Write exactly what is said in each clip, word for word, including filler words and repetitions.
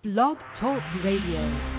Blog Talk Radio.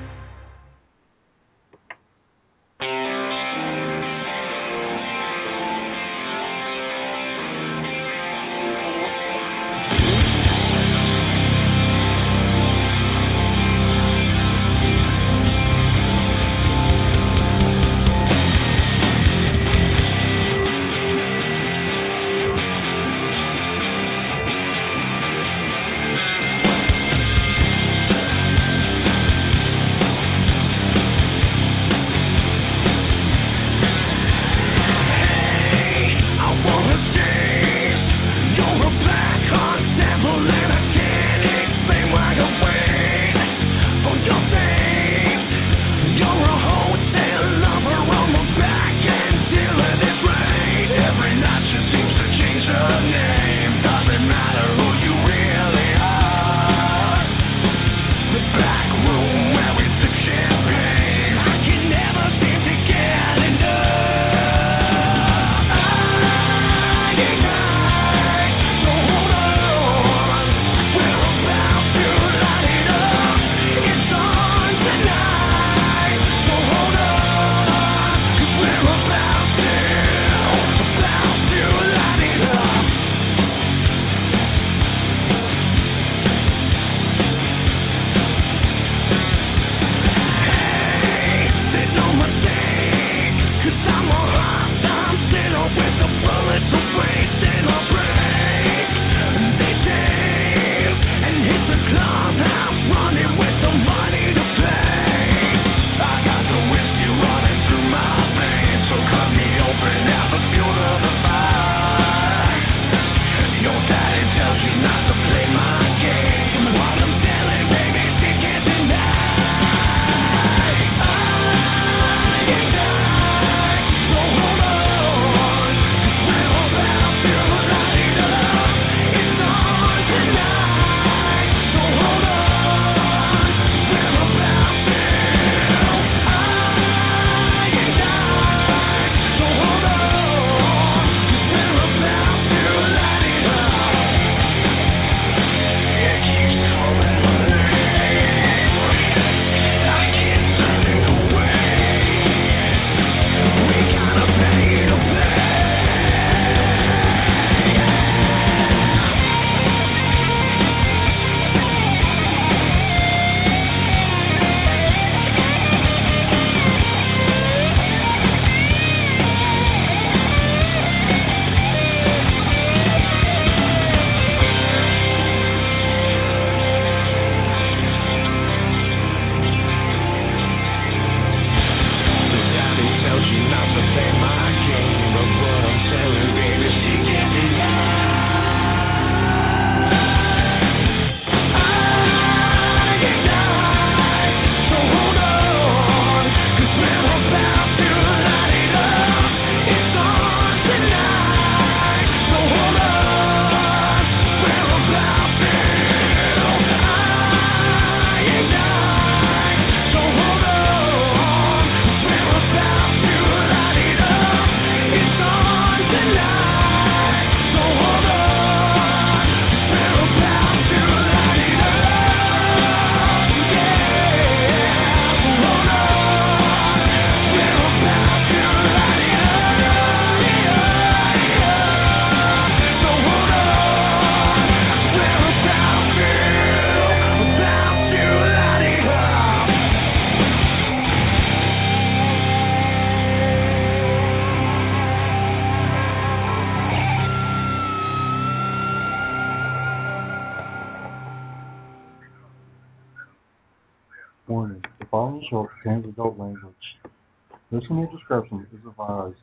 Warning: the following show contains adult language. Listener discretion is advised.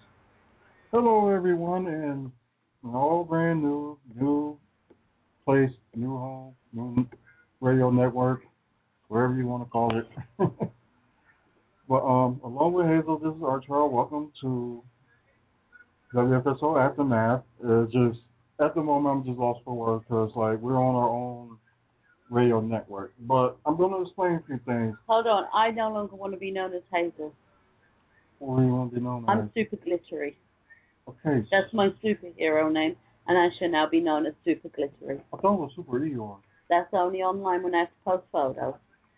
Hello, everyone, and an all brand new, new place, new home, new radio network, wherever you want to call it. But um, along with Hazel, this is Archibald. Welcome to W F S O Aftermath. It's just at the moment I'm just lost for words because like we're on our own radio network. But I'm going to explain a few things. Hold on, I no longer want to be known as Hazel. What do you want to be known as? I'm Super Glittery. Okay. That's my superhero name, and I shall now be known as Super Glittery. I thought it was Super Eeyore. That's only online when I have to post photos.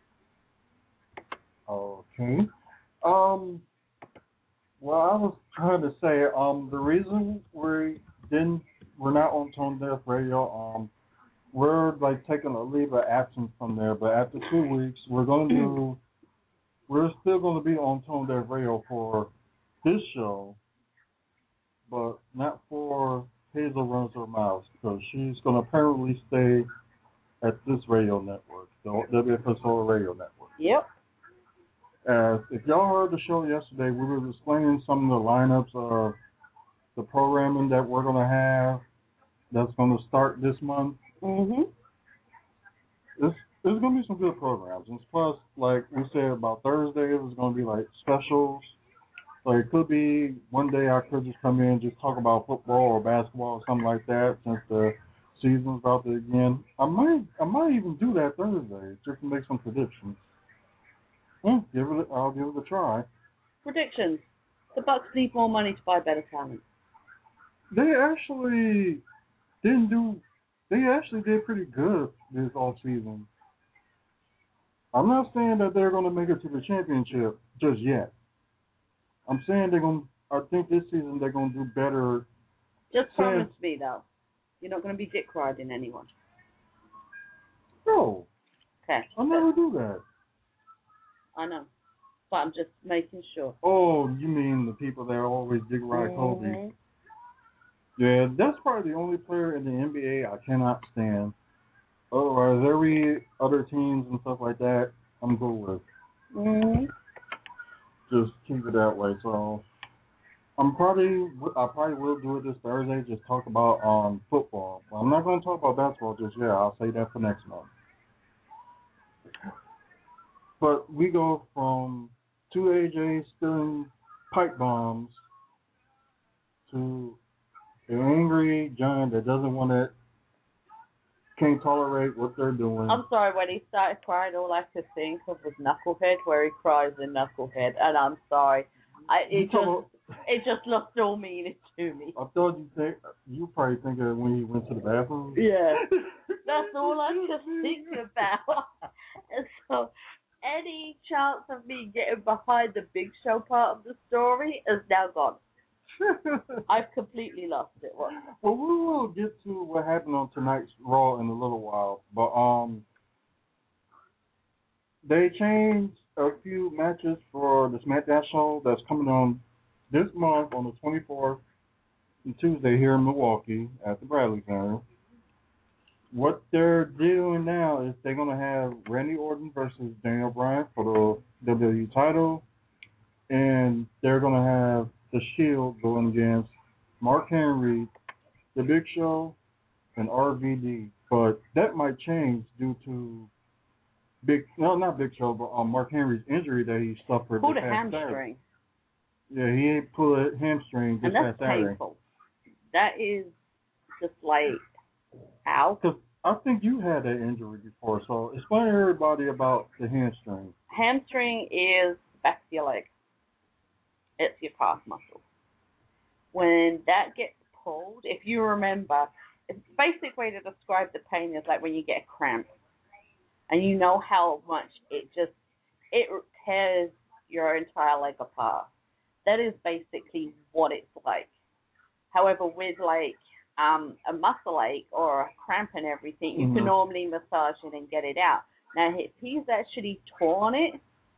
Okay. Um. Well, I was trying to say, um, the reason we didn't, we're not on Tone Deaf Radio, um, we're like taking a leave of absence from there. But after two weeks, we're gonna do, we're still gonna be on Tone Deaf Radio for this show, but not for Hazel Runs Her Mouth, because she's gonna apparently stay at this radio network, the W F S O Radio Network. Yep. As if y'all heard the show yesterday, we were explaining some of the lineups of the programming that we're going to have that's going to start this month. Mhm. It's, there's going to be some good programs. And plus, like we said about Thursday, it was going to be like specials. Like it could be one day I could just come in and just talk about football or basketball or something like that since the season's about to begin. I might, I might even do that Thursday just to make some predictions. Hmm, give it. I'll give it a try. Predictions. The Bucks need more money to buy better talent. They actually didn't do. They actually did pretty good this off season. I'm not saying that they're going to make it to the championship just yet. I'm saying they're going. I think this season they're going to do better. Just Saying, promise me though, you're not going to be dick riding anyone. No. Okay. I'll never do that. I know, but I'm just making sure. Oh, you mean the people that always dig ride Kobe? Mm-hmm. Yeah, that's probably the only player in the N B A I cannot stand. Otherwise, every other teams and stuff like that, I'm good with. Mm-hmm. Just keep it that way. So, I'm probably, I probably will do it this Thursday. Just talk about um football. Well, I'm not going to talk about basketball just yet. I'll say that for next month. But we go from two A Js spilling pipe bombs to an angry giant that doesn't want to, can't tolerate what they're doing. I'm sorry, when he started crying, all I could think of was Knucklehead, where he cries in Knucklehead, and I'm sorry. I, it just about, it just looked all mean to me. I thought you think you probably think of it when he went to the bathroom. Yeah, that's all I could think about. And so, any chance of me getting behind the Big Show part of the story is now gone. I've completely lost it. What? Well, we will get to what happened on tonight's Raw in a little while, but um, they changed a few matches for the SmackDown show that's coming on this month on the twenty-fourth and Tuesday here in Milwaukee at the Bradley Center. What they're doing now is they're going to have Randy Orton versus Daniel Bryan for the W W E title, and they're going to have The Shield going against Mark Henry, The Big Show, and R V D. But that might change due to Big, no, not Big Show, but um, Mark Henry's injury that he suffered. Pulled a this past hamstring. Saturday. Yeah, he ain't pulled a hamstring this And that's past Saturday. painful. That is just like, ow. Because I think you had that injury before, so explain to everybody about the hamstring. Hamstring is the back of your leg. It's your calf muscle. When that gets pulled, if you remember, the basic way to describe the pain is like when you get a cramp. And you know how much it just, it tears your entire leg apart. That is basically what it's like. However, with like um, a muscle ache or a cramp and everything, you mm-hmm. can normally massage it and get it out. Now, if he's actually torn it,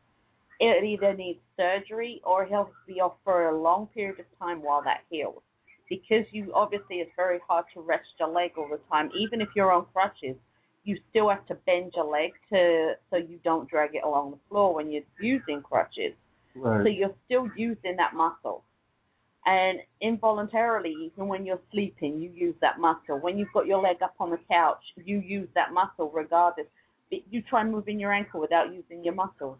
it either needs surgery or he'll be off for a long period of time while that heals. Because you obviously, it's very hard to rest your leg all the time. Even if you're on crutches, you still have to bend your leg to so you don't drag it along the floor when you're using crutches. Right. So you're still using that muscle. And involuntarily, even when you're sleeping, you use that muscle. When you've got your leg up on the couch, you use that muscle regardless. You try moving your ankle without using your muscles.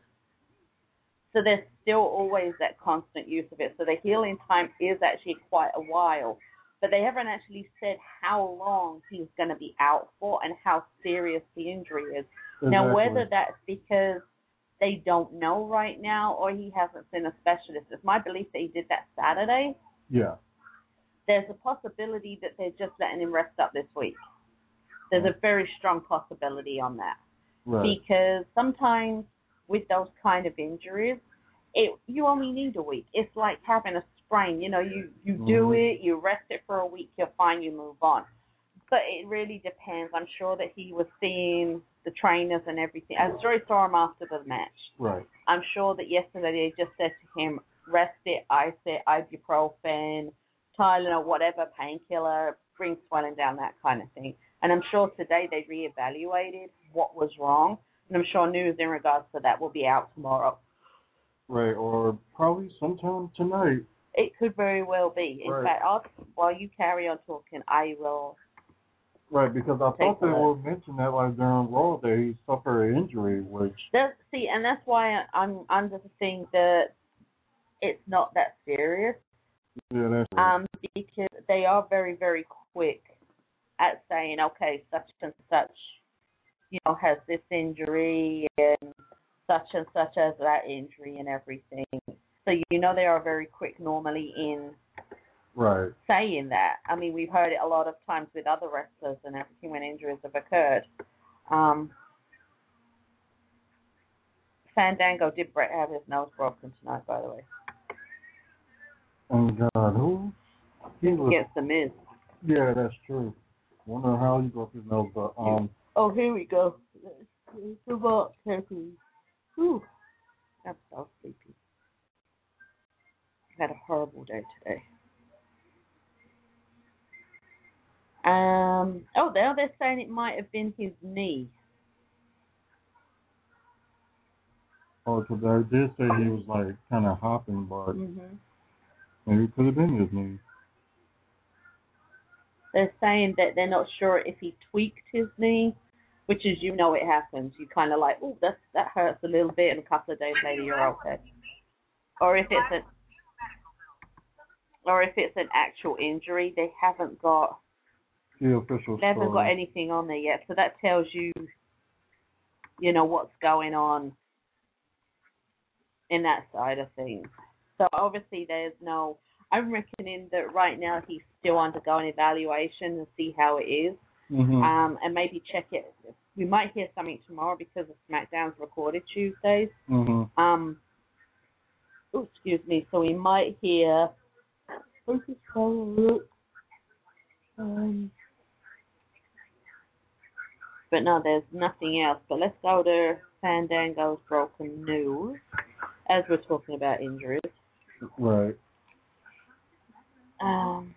So there's still always that constant use of it. So the healing time is actually quite a while. But they haven't actually said how long he's going to be out for and how serious the injury is. Exactly. Now, whether that's because they don't know right now or he hasn't seen a specialist, it's my belief that he did that Saturday. Yeah. There's a possibility that they're just letting him rest up this week. There's a very strong possibility on that. Right. Because sometimes with those kind of injuries, it you only need a week. It's like having a sprain. You know, you, you mm-hmm. do it, you rest it for a week, you're fine, you move on. But it really depends. I'm sure that he was seeing the trainers and everything. I'm sure he saw him after the match. Right. I'm sure that yesterday they just said to him, rest it, ice it, ibuprofen, Tylenol, whatever, painkiller, bring swelling down, that kind of thing. And I'm sure today they reevaluated what was wrong. And I'm sure news in regards to that will be out tomorrow. Right, or probably sometime tonight. It could very well be. In right. fact, I'll, while you carry on talking, I will. Right, because I thought they would mention that like during Raw that he suffered an injury, which. That's, see, and that's why I'm under the thing that it's not that serious. Yeah, that's right. Um, because they are very, very quick at saying, okay, such and such, you know, has this injury and such and such has that injury and everything. So, you know, they are very quick normally in right. saying that. I mean, we've heard it a lot of times with other wrestlers and everything when injuries have occurred. Um, Fandango did Brett have his nose broken tonight, by the way. Oh, God, who? He was, against The Miz. Yeah, that's true. Wonder how he broke his nose, but um. Oh, here we go. The box, Ooh, I'm so sleepy. I had a horrible day today. Um. Oh, now they're saying it might have been his knee. Oh, because I did say he was like kind of hopping, but mm-hmm. maybe it could have been his knee. They're saying that they're not sure if he tweaked his knee, which is, you know, it happens. You kind of like, oh, that that hurts a little bit, and a couple of days later you're okay. Or if it's an, or if it's an actual injury, they haven't got the official. They haven't story. got anything on there yet, so that tells you, you know, what's going on in that side of things. So obviously there's no. I'm reckoning that right now he's still undergoing evaluation and see how it is. Mm-hmm. Um, and maybe check it. We might hear something tomorrow because of SmackDown's recorded Tuesdays. Mm-hmm. Um, oh, excuse me. So we might hear. Let's just try and look. Um, but no, there's nothing else. But let's go to Fandango's broken news as we're talking about injuries. Right. Um.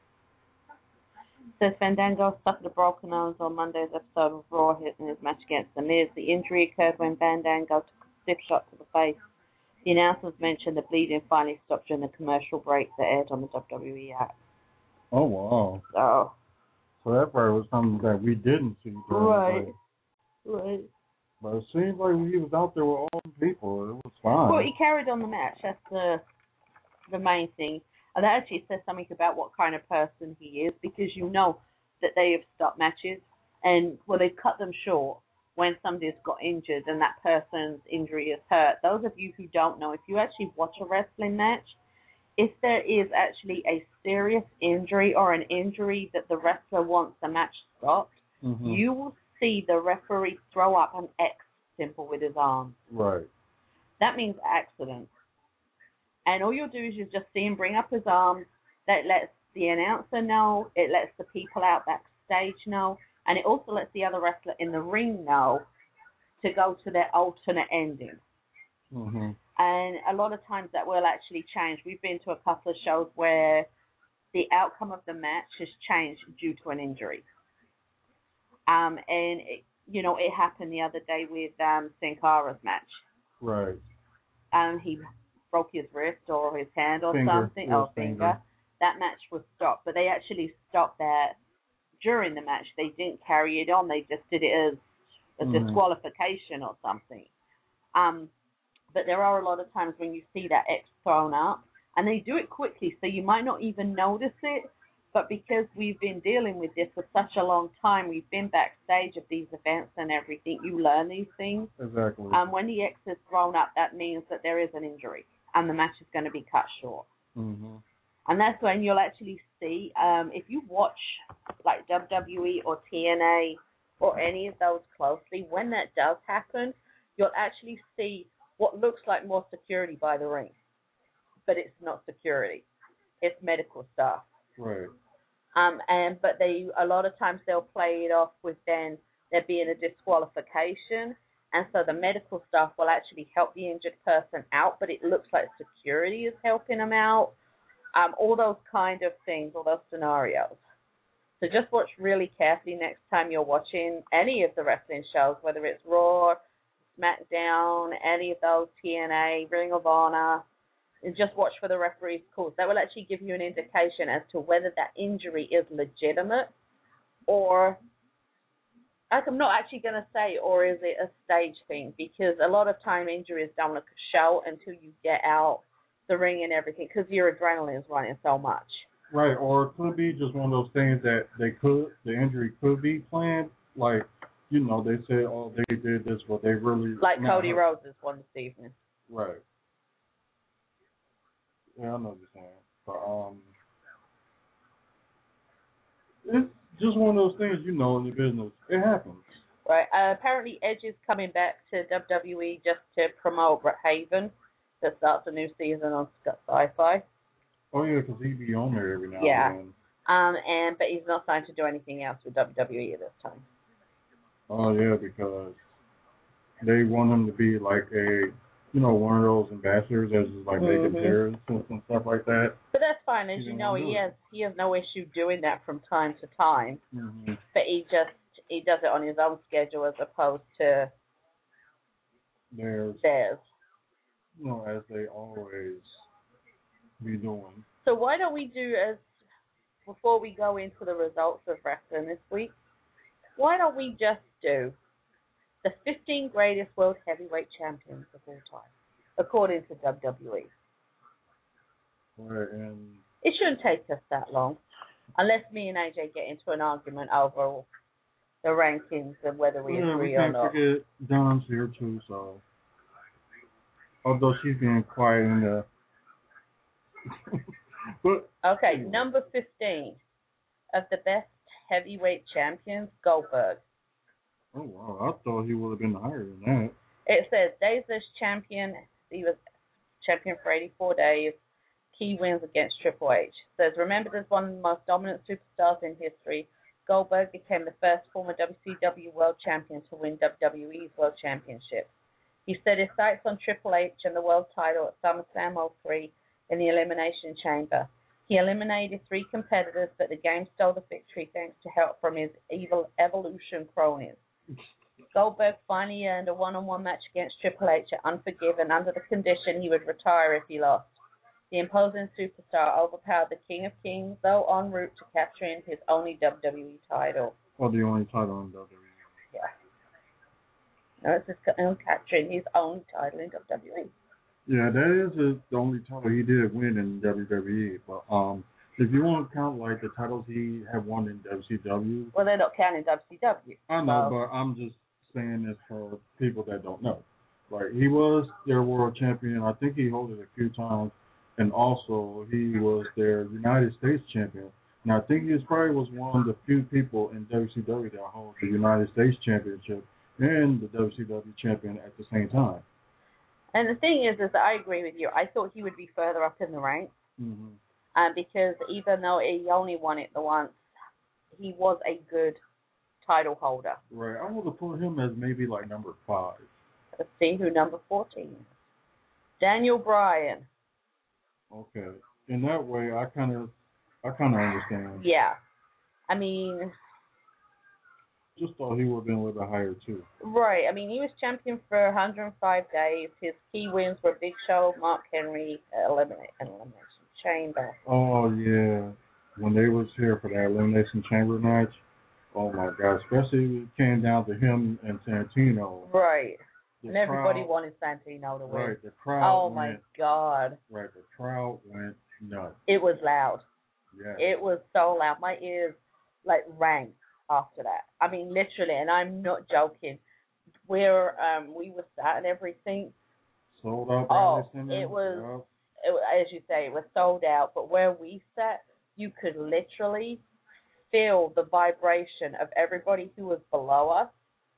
Says Fandango suffered a broken nose on Monday's episode of Raw in his match against The Miz. The injury occurred when Fandango took a stiff shot to the face. The announcers mentioned the bleeding finally stopped during the commercial break that aired on the W W E app. Oh, wow. So, so that part was something that we didn't see. Right. Right. But it seems like he was out there with all the people. It was fine. Well, he carried on the match. That's the the main thing. And that actually says something about what kind of person he is, because you know that they have stopped matches and, well, they've cut them short when somebody's got injured and that person's injury is hurt. Those of you who don't know, if you actually watch a wrestling match, if there is actually a serious injury or an injury that the wrestler wants the match stopped, mm-hmm. you will see the referee throw up an X symbol with his arm. Right. That means accident. And all you'll do is you just see him bring up his arms. That lets the announcer know. It lets the people out backstage know. And it also lets the other wrestler in the ring know to go to their alternate ending. Mm-hmm. And a lot of times that will actually change. We've been to a couple of shows where the outcome of the match has changed due to an injury. Um, and, it, you know, it happened the other day with um, Sin Cara's match. Right. Um, he broke his wrist or his hand or finger. something, or finger. finger. That match was stopped, but they actually stopped that during the match. They didn't carry it on. They just did it as a mm-hmm. disqualification or something. Um, but there are a lot of times when you see that X thrown up, and they do it quickly, so you might not even notice it, but because we've been dealing with this for such a long time, we've been backstage of these events and everything, you learn these things. Exactly. Um, when the X is thrown up, that means that there is an injury, and the match is going to be cut short. Mm-hmm. And that's when you'll actually see, um, if you watch like W W E or T N A or any of those closely, when that does happen, you'll actually see what looks like more security by the ring. But it's not security. It's medical staff. Right. Um, and but they a lot of times they'll play it off with then there being a disqualification, and so the medical staff will actually help the injured person out, but it looks like security is helping them out. Um, all those kind of things, all those scenarios. So just watch really carefully next time you're watching any of the wrestling shows, whether it's Raw, SmackDown, any of those, T N A, Ring of Honor, and just watch for the referee's calls. That will actually give you an indication as to whether that injury is legitimate or, like I'm not actually going to say, or is it a stage thing, because a lot of time injuries don't look a show until you get out the ring and everything, because your adrenaline is running so much. Right, or it could be just one of those things that they could, the injury could be planned. Like, you know, they said, oh, they did this, but they really... Like Cody hurt. Rhodes' one this evening. Right. Yeah, I know what you're saying. But, um, it's just one of those things, you know, in the business. It happens. Right. Uh, apparently, Edge is coming back to W W E just to promote Haven, that starts a new season on Sci-Fi. Oh, yeah, because he'd be on there every now yeah. and then. Um, and but he's not signed to do anything else with W W E at this time. Oh, yeah, because they want him to be like a, you know, one of those ambassadors as like mm-hmm. making terrorists and stuff like that. But that's fine. As he you know, he has it. he has no issue doing that from time to time. Mm-hmm. But he just he does it on his own schedule as opposed to theirs. theirs. You know, as they always be doing. So why don't we do, as before we go into the results of wrestling this week, why don't we just do the fifteen greatest world heavyweight champions of all time, according to W W E? Right, and it shouldn't take us that long, unless me and A J get into an argument over the rankings and whether we yeah, agree we or not. can't forget Don's here too, so although she's being quiet in the but okay, anyway. Number fifteen of the best heavyweight champions, Goldberg. Oh wow, I thought he would have been higher than that. It says days as champion, he was champion for eighty-four days. Key wins against Triple H. It says remembered as one of the most dominant superstars in history, Goldberg became the first former W C W World Champion to win W W E's World Championship. He set his sights on Triple H and the world title at SummerSlam oh three in the Elimination Chamber. He eliminated three competitors, but the game stole the victory thanks to help from his evil Evolution cronies. Goldberg finally earned a one-on-one match against Triple H at Unforgiven under the condition he would retire if he lost. The imposing superstar overpowered the King of Kings, though en route to capturing his only W W E title. Well, the only title in W W E. Yeah. No, it's just him capturing his own title in W W E. Yeah, that is a, the only title he did win in W W E. But um, if you want to count like the titles he had won in W C W. Well, they're not counting W C W. I know, so. but I'm just saying this for people that don't know. Like, he was their world champion. I think he held it a few times. And also, he was their United States champion. And I think he was probably was one of the few people in W C W that hold the United States championship and the W C W champion at the same time. And the thing is, is that I agree with you. I thought he would be further up in the ranks. Mm-hmm. Um, because even though he only won it the once, he was a good title holder. Right. I would have put him as maybe like number five. Let's see who number fourteen is. Daniel Bryan. Okay. In that way, I kind of, I kind of understand. Yeah. I mean, just thought he would have been a little bit higher too. Right. I mean, he was champion for one hundred five days. His key wins were Big Show, Mark Henry, Eliminate, Elimination Chamber. Oh yeah, when they was here for that Elimination Chamber match. Oh my God! Especially when it came down to him and Santino. Right. The and everybody crowd, wanted Santino to win. Right. The crowd. Oh my went, God. Right. The crowd went nuts. It was loud. Yeah. It was so loud. My ears like rang after that. I mean, literally, and I'm not joking. Where um we were sat and everything. Sold out. Oh, it was. it, as you say, it was sold out. But where we sat, you could literally feel the vibration of everybody who was below us,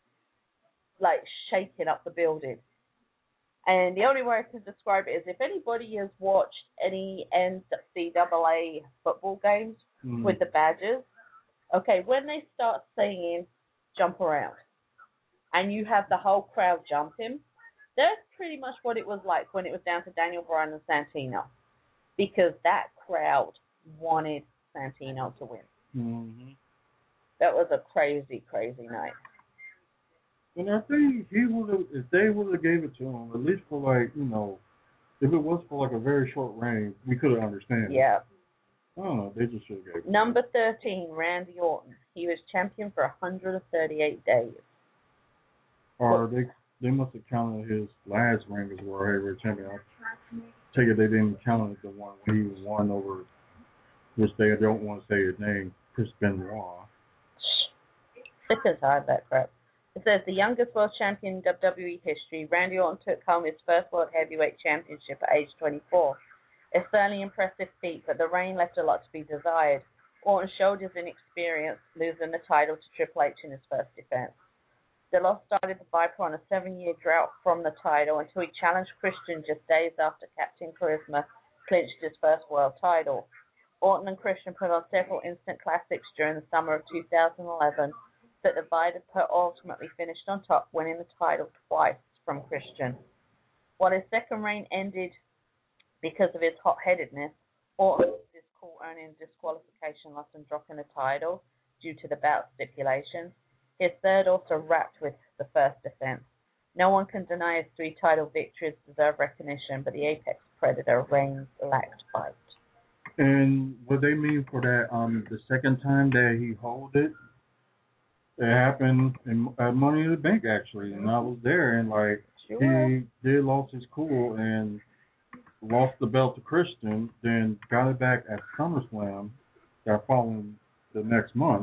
like shaking up the building. And the only way I can describe it is if anybody has watched any N C double A football games mm. with the Badgers, okay, when they start singing Jump Around and you have the whole crowd jumping, that's pretty much what it was like when it was down to Daniel Bryan and Santino, because that crowd wanted Santino to win. Mm-hmm. That was a crazy, crazy night. And I think he would have, if they would have gave it to him, at least for like, you know, if it was for like a very short reign, we could have understand. Yeah. I don't know. They just should have gave it. Number thirteen, Randy Orton. He was champion for one hundred thirty-eight days. Or they they must have counted his last reign as World Heavyweight Champion. I take it they didn't count the one when he won over, which they don't want to say his name, Chris Benoit. Sick as hard, that crap. It says the youngest world champion in W W E history, Randy Orton took home his first World Heavyweight Championship at age twenty-four. A certainly impressive feat, but the reign left a lot to be desired. Orton showed his inexperience, losing the title to Triple H in his first defense. The loss started the Viper on a seven-year drought from the title until he challenged Christian just days after Captain Charisma clinched his first world title. Orton and Christian put on several instant classics during the summer of two thousand eleven, but the Viper ultimately finished on top, winning the title twice from Christian. While his second reign ended because of his hot-headedness, Orton lost his cool, earning disqualification loss and dropping the title due to the bout stipulations. His third also wrapped with the first defense. No one can deny his three title victories deserve recognition, but the Apex Predator reigns lacked fight. And what they mean for that, um, the second time that he held it, it happened in uh, Money in the Bank actually, and I was there, and like Sure. he did lost his cool and lost the belt to Christian, then got it back at SummerSlam that following the next month.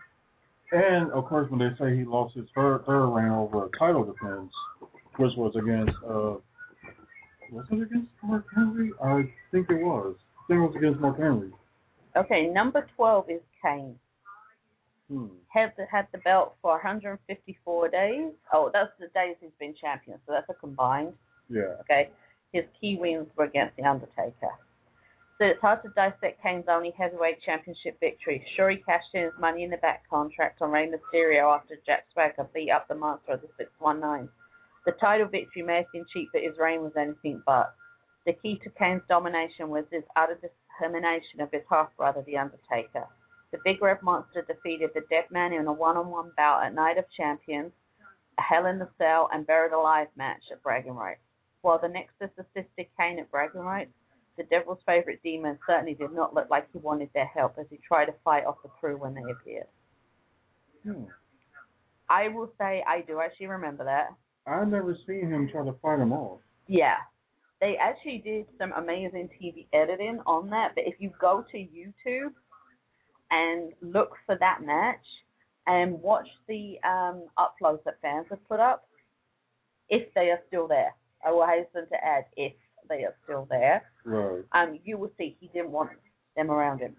And of course, when they say he lost his third third reign over a title defense, which was against uh, was it against Mark Henry? I think it was. I think it was against Mark Henry. Okay, number twelve is Kane. Hmm. Had the, had the belt for one hundred fifty-four days. Oh, that's the days he's been champion, so that's a combined. Yeah. Okay. His key wins were against The Undertaker. So it's hard to dissect Kane's only heavyweight championship victory. Sure, he cashed in his Money in the Bank contract on Rey Mysterio after Jack Swagger beat up the monster of the six one nine. The title victory may have been cheap, but his reign was anything but. The key to Kane's domination was his utter determination of his half-brother, The Undertaker. The Big Red Monster defeated the Dead Man in a one-on-one bout at Night of Champions, a Hell in the Cell, and Buried Alive match at Bragging Rights. While the Nexus assisted Kane at Bragging Rights, the Devil's favorite demon certainly did not look like he wanted their help as he tried to fight off the crew when they appeared. Hmm. I will say I do actually remember that. I've never seen him try to fight him off. Yeah. They actually did some amazing T V editing on that, but if you go to YouTube and look for that match and watch the um, uploads that fans have put up, if they are still there, I will hasten to add, if they are still there, Right. um, you will see he didn't want them around him.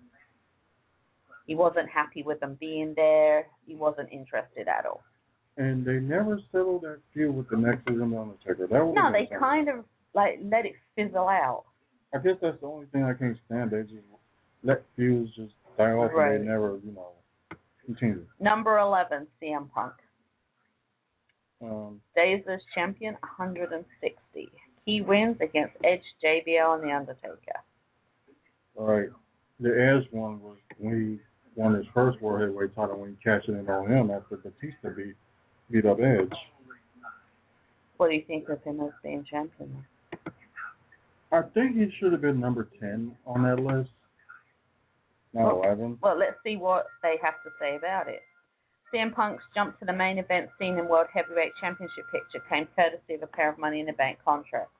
He wasn't happy with them being there. He wasn't interested at all. And they never settled that feud with the Nexus and the Undertaker. That was No, they kind of like let it fizzle out. I guess that's the only thing I can't stand. They just let feuds just die off Right. and they never, you know, continue. Number eleven, C M Punk. Um, Days as champion, one hundred sixty. He wins against Edge, J B L, and The Undertaker. all right. The Edge one was when he won his first World Heavyweight title when he cashed it in on him after Batista beat, beat up Edge. What do you think of him as being champion? I think he should have been number ten on that list. Not well, eleven. Well, let's see what they have to say about it. C M Punk's jump to the main event scene in World Heavyweight Championship picture came courtesy of a pair of Money in the Bank contracts.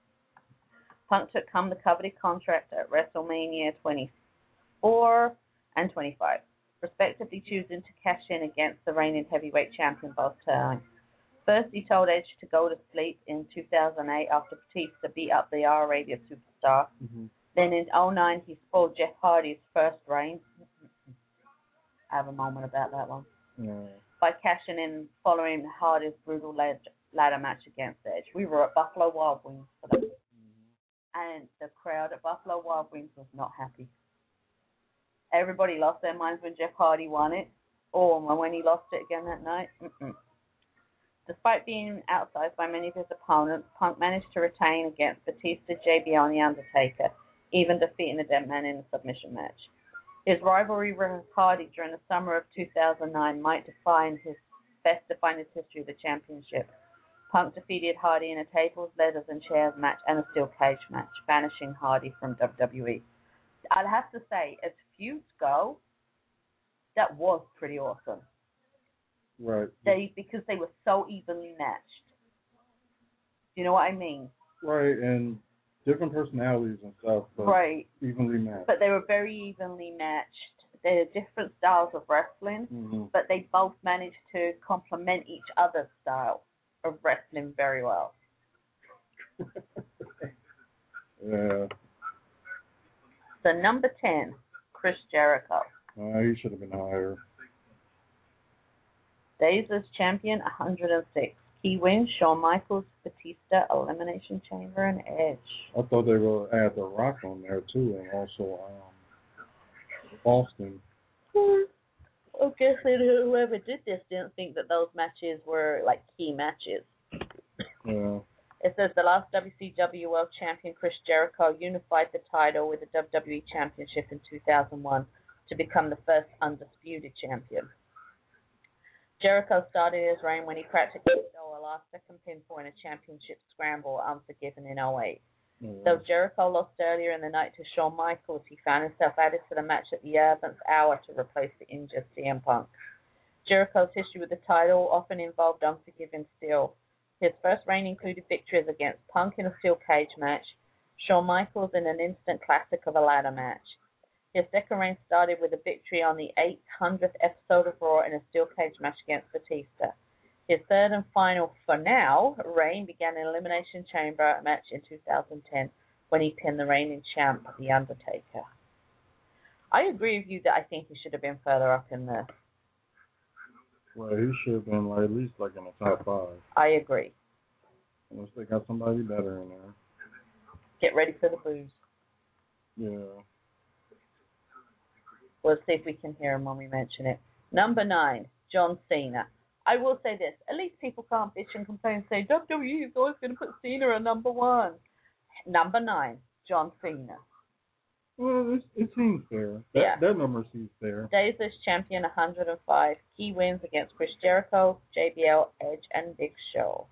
Punk took home the coveted contract at WrestleMania twenty-four and twenty-five, respectively choosing to cash in against the reigning heavyweight champion both times. First, he told Edge to go to sleep in two thousand eight after Batista beat up the R-rated superstar. Mm-hmm. Then in oh nine, he spoiled Jeff Hardy's first reign. I have a moment about that one. Yeah. By cashing in following Hardy's brutal ladder match against Edge. We were at Buffalo Wild Wings for that. Mm-hmm. And the crowd at Buffalo Wild Wings was not happy. Everybody lost their minds when Jeff Hardy won it, or when he lost it again that night. Mm-mm. Despite being outsized by many of his opponents, Punk managed to retain against Batista, J B L, and The Undertaker, even defeating the Dead Man in a submission match. His rivalry with Hardy during the summer of two thousand nine might define his best define his history of the championship. Punk defeated Hardy in a tables, ladders, and chairs match and a steel cage match, banishing Hardy from W W E. I'd have to say, as feuds go, that was pretty awesome. Right. They because they were so evenly matched. You know what I mean? Right, and different personalities and stuff. But right. Evenly matched. But they were very evenly matched. They're different styles of wrestling, mm-hmm. but they both managed to complement each other's style of wrestling very well. Yeah. So number ten, Chris Jericho. Uh, he should have been higher. Days as champion, one hundred six. Key wins, Shawn Michaels, Batista, Elimination Chamber, and Edge. I thought they would add The Rock on there, too, and also um, Austin. I guess whoever did this didn't think that those matches were, like, key matches. Yeah. It says the last W C W World Champion, Chris Jericho, unified the title with the W W E Championship in two thousand one to become the first undisputed champion. Jericho started his reign when he practically stole a last-second pinfall in a championship scramble at Unforgiven in oh eight. Mm-hmm. Though Jericho lost earlier in the night to Shawn Michaels, he found himself added to the match at the eleventh hour to replace the injured C M Punk. Jericho's history with the title often involved Unforgiven steel. His first reign included victories against Punk in a steel cage match, Shawn Michaels in an instant classic of a ladder match. His second reign started with a victory on the eight hundredth episode of Raw in a steel cage match against Batista. His third and final, for now, reign began in Elimination Chamber match in two thousand ten when he pinned the reigning champ, The Undertaker. I agree with you that I think he should have been further up in the... Well, he should have been like, at least like in the top five. I agree. Unless they got somebody better in there. Get ready for the booze. Yeah. We'll see if we can hear him when we mention it. Number nine, John Cena. I will say this, at least people can't bitch and complain and say, W W E is always going to put Cena at number one. Number nine, John Cena. Well, it, it seems fair. That, yeah. that number seems fair. Days as champion, one hundred five. Key wins against Chris Jericho, J B L, Edge, and Big Show.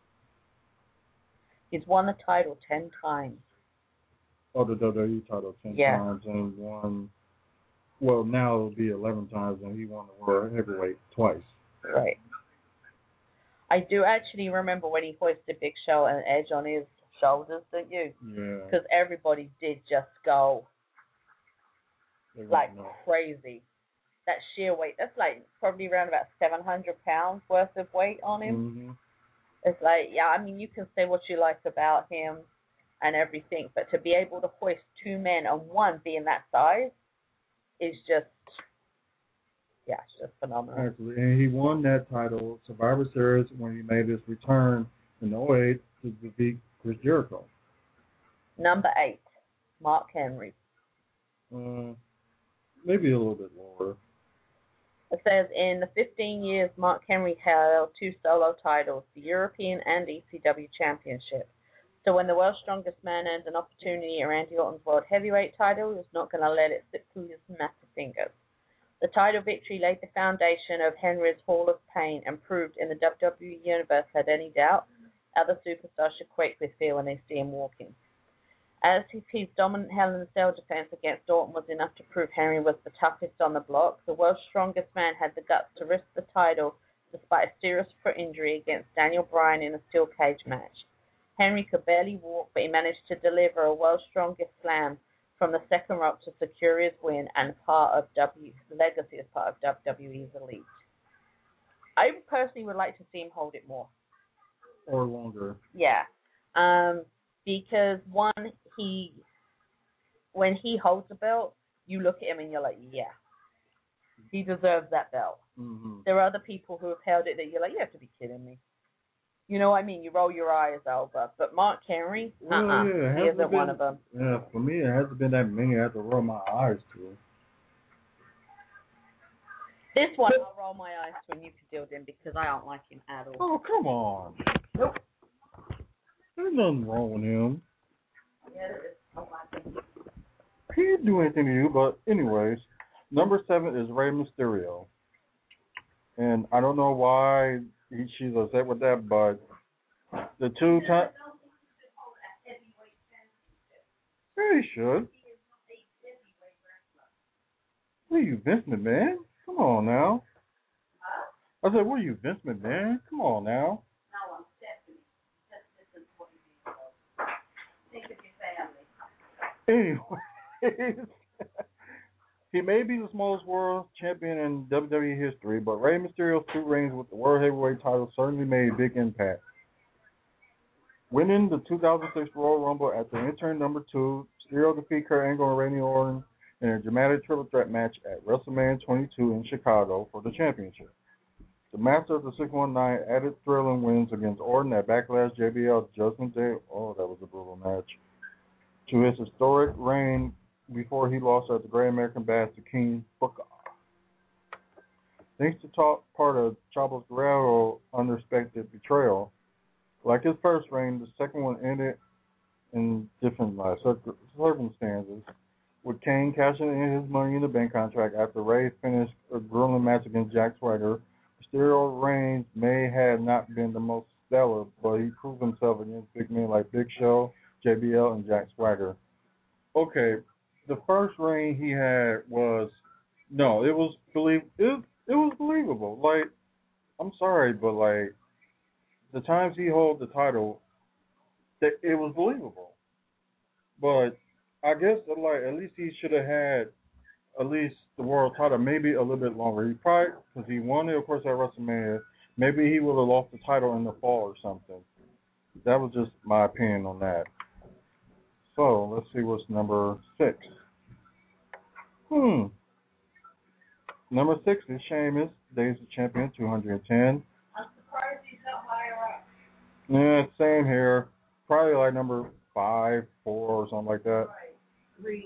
He's won the title ten times. Oh, the W W E title ten yeah. times and won... Well, now it'll be eleven times, and he won the World Heavyweight twice. Right. I do actually remember when he hoisted Big Show and Edge on his shoulders, don't you? Yeah. Because everybody did just go They like know. crazy. That sheer weight, that's like probably around about seven hundred pounds worth of weight on him. Mm-hmm. It's like, yeah, I mean, you can say what you like about him and everything, but to be able to hoist two men and one being that size, is just, yeah, it's just phenomenal. Actually, and he won that title, Survivor Series, when he made his return in oh eight to defeat Chris Jericho. Number eight, Mark Henry. Uh, maybe a little bit lower. It says, in the fifteen years, Mark Henry held two solo titles, the European and E C W Championship. So when the World's Strongest Man earned an opportunity at Randy Orton's World Heavyweight title, he was not going to let it slip through his massive fingers. The title victory laid the foundation of Henry's Hall of Pain and proved in the W W E Universe had any doubt, other superstars should quake with fear when they see him walking. As his dominant Hell in a Cell defense against Orton was enough to prove Henry was the toughest on the block, the World's Strongest Man had the guts to risk the title despite a serious foot injury against Daniel Bryan in a steel cage match. Henry could barely walk, but he managed to deliver a World's Strongest Slam from the second rope to secure his win and part of W legacy as part of W W E's elite. I personally would like to see him hold it more. or longer. Yeah. Um, because one, he when he holds a belt, you look at him and you're like, yeah, he deserves that belt. Mm-hmm. There are other people who have held it that you're like, you have to be kidding me. You know what I mean? You roll your eyes over. But Mark Henry, uh uh well, yeah, he isn't been, one of them. Yeah, for me, it hasn't been that many I have to roll my eyes to. This one I'll roll my eyes to and you can deal with him because I don't like him at all. Oh, come on. Nope. There's nothing wrong with him. Yeah, there is. I don't like him. He didn't do anything to you, but anyways, number seven is Rey Mysterio. And I don't know why he, she's upset with that, but the two times. Yeah, he should. What are you, Vince McMahon? Come on now. I said, what are you, Vince McMahon? Come on now. No, I'm Stephanie. This is what you do. Think of your family. Anyways, he may be the smallest world champion in W W E history, but Rey Mysterio's two reigns with the World Heavyweight title certainly made a big impact. Winning the two thousand six Royal Rumble after entering number two, Mysterio defeated Kurt Angle and Randy Orton in a dramatic triple threat match at WrestleMania twenty-two in Chicago for the championship. The Master of the six one nine added thrilling wins against Orton at Backlash, J B L, Judgment Day. Oh, that was a brutal match. To his historic reign before he lost at the Great American Bash to King Booker. Thanks to top part of Chavo's Guerrero unexpected betrayal, like his first reign, the second one ended in different uh, circumstances, with Kane cashing in his Money in the Bank contract after Ray finished a grueling match against Jack Swagger. Mysterio reigns may have not been the most stellar, but he proved himself against big men like Big Show, J B L, and Jack Swagger. Okay, the first reign he had was no, it was believe it it was believable. Like, I'm sorry, but like the times he held the title, that it was believable. But I guess like at least he should have had at least the world title maybe a little bit longer. He probably because he won it of course at WrestleMania. Maybe he would have lost the title in the fall or something. That was just my opinion on that. So let's see what's number six. Hmm. Number six is Sheamus, Days of Champion, two hundred ten. I'm surprised he's not higher up. Yeah, same here. Probably like number five, four, or something like that. Right. Three.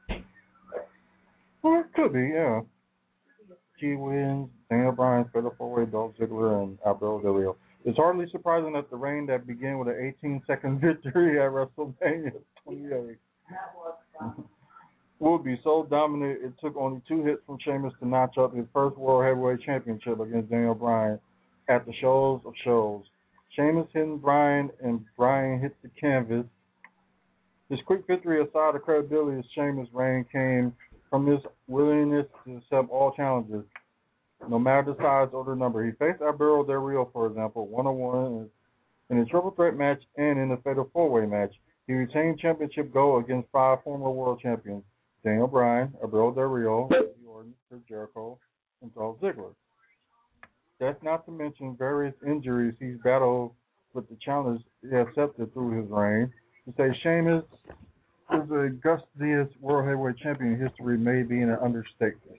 Well, it could be, yeah. Key wins, Daniel Bryan, Fatal Four-Way, Dolph Ziggler, and Alberto Del Rio. It's hardly surprising that the reign that began with an eighteen-second victory at WrestleMania twenty-eight That was fun. would be so dominant it took only two hits from Sheamus to notch up his first World Heavyweight Championship against Daniel Bryan at the shows of shows. Sheamus hitting Bryan and Bryan hit the canvas. His quick victory aside, the credibility of Sheamus' reign came from his willingness to accept all challenges, no matter the size or the number. He faced Alberto Del Rio, for example, one-on-one in a triple threat match and in a fatal four-way match. He retained championship gold against five former world champions: Daniel Bryan, Alberto Del Rio, Randy Orton, Chris Jericho, and Dolph Ziggler. That's not to mention various injuries he's battled with the challenge he accepted through his reign. To say Sheamus is the gustiest World Heavyweight Champion in history may be an understatement.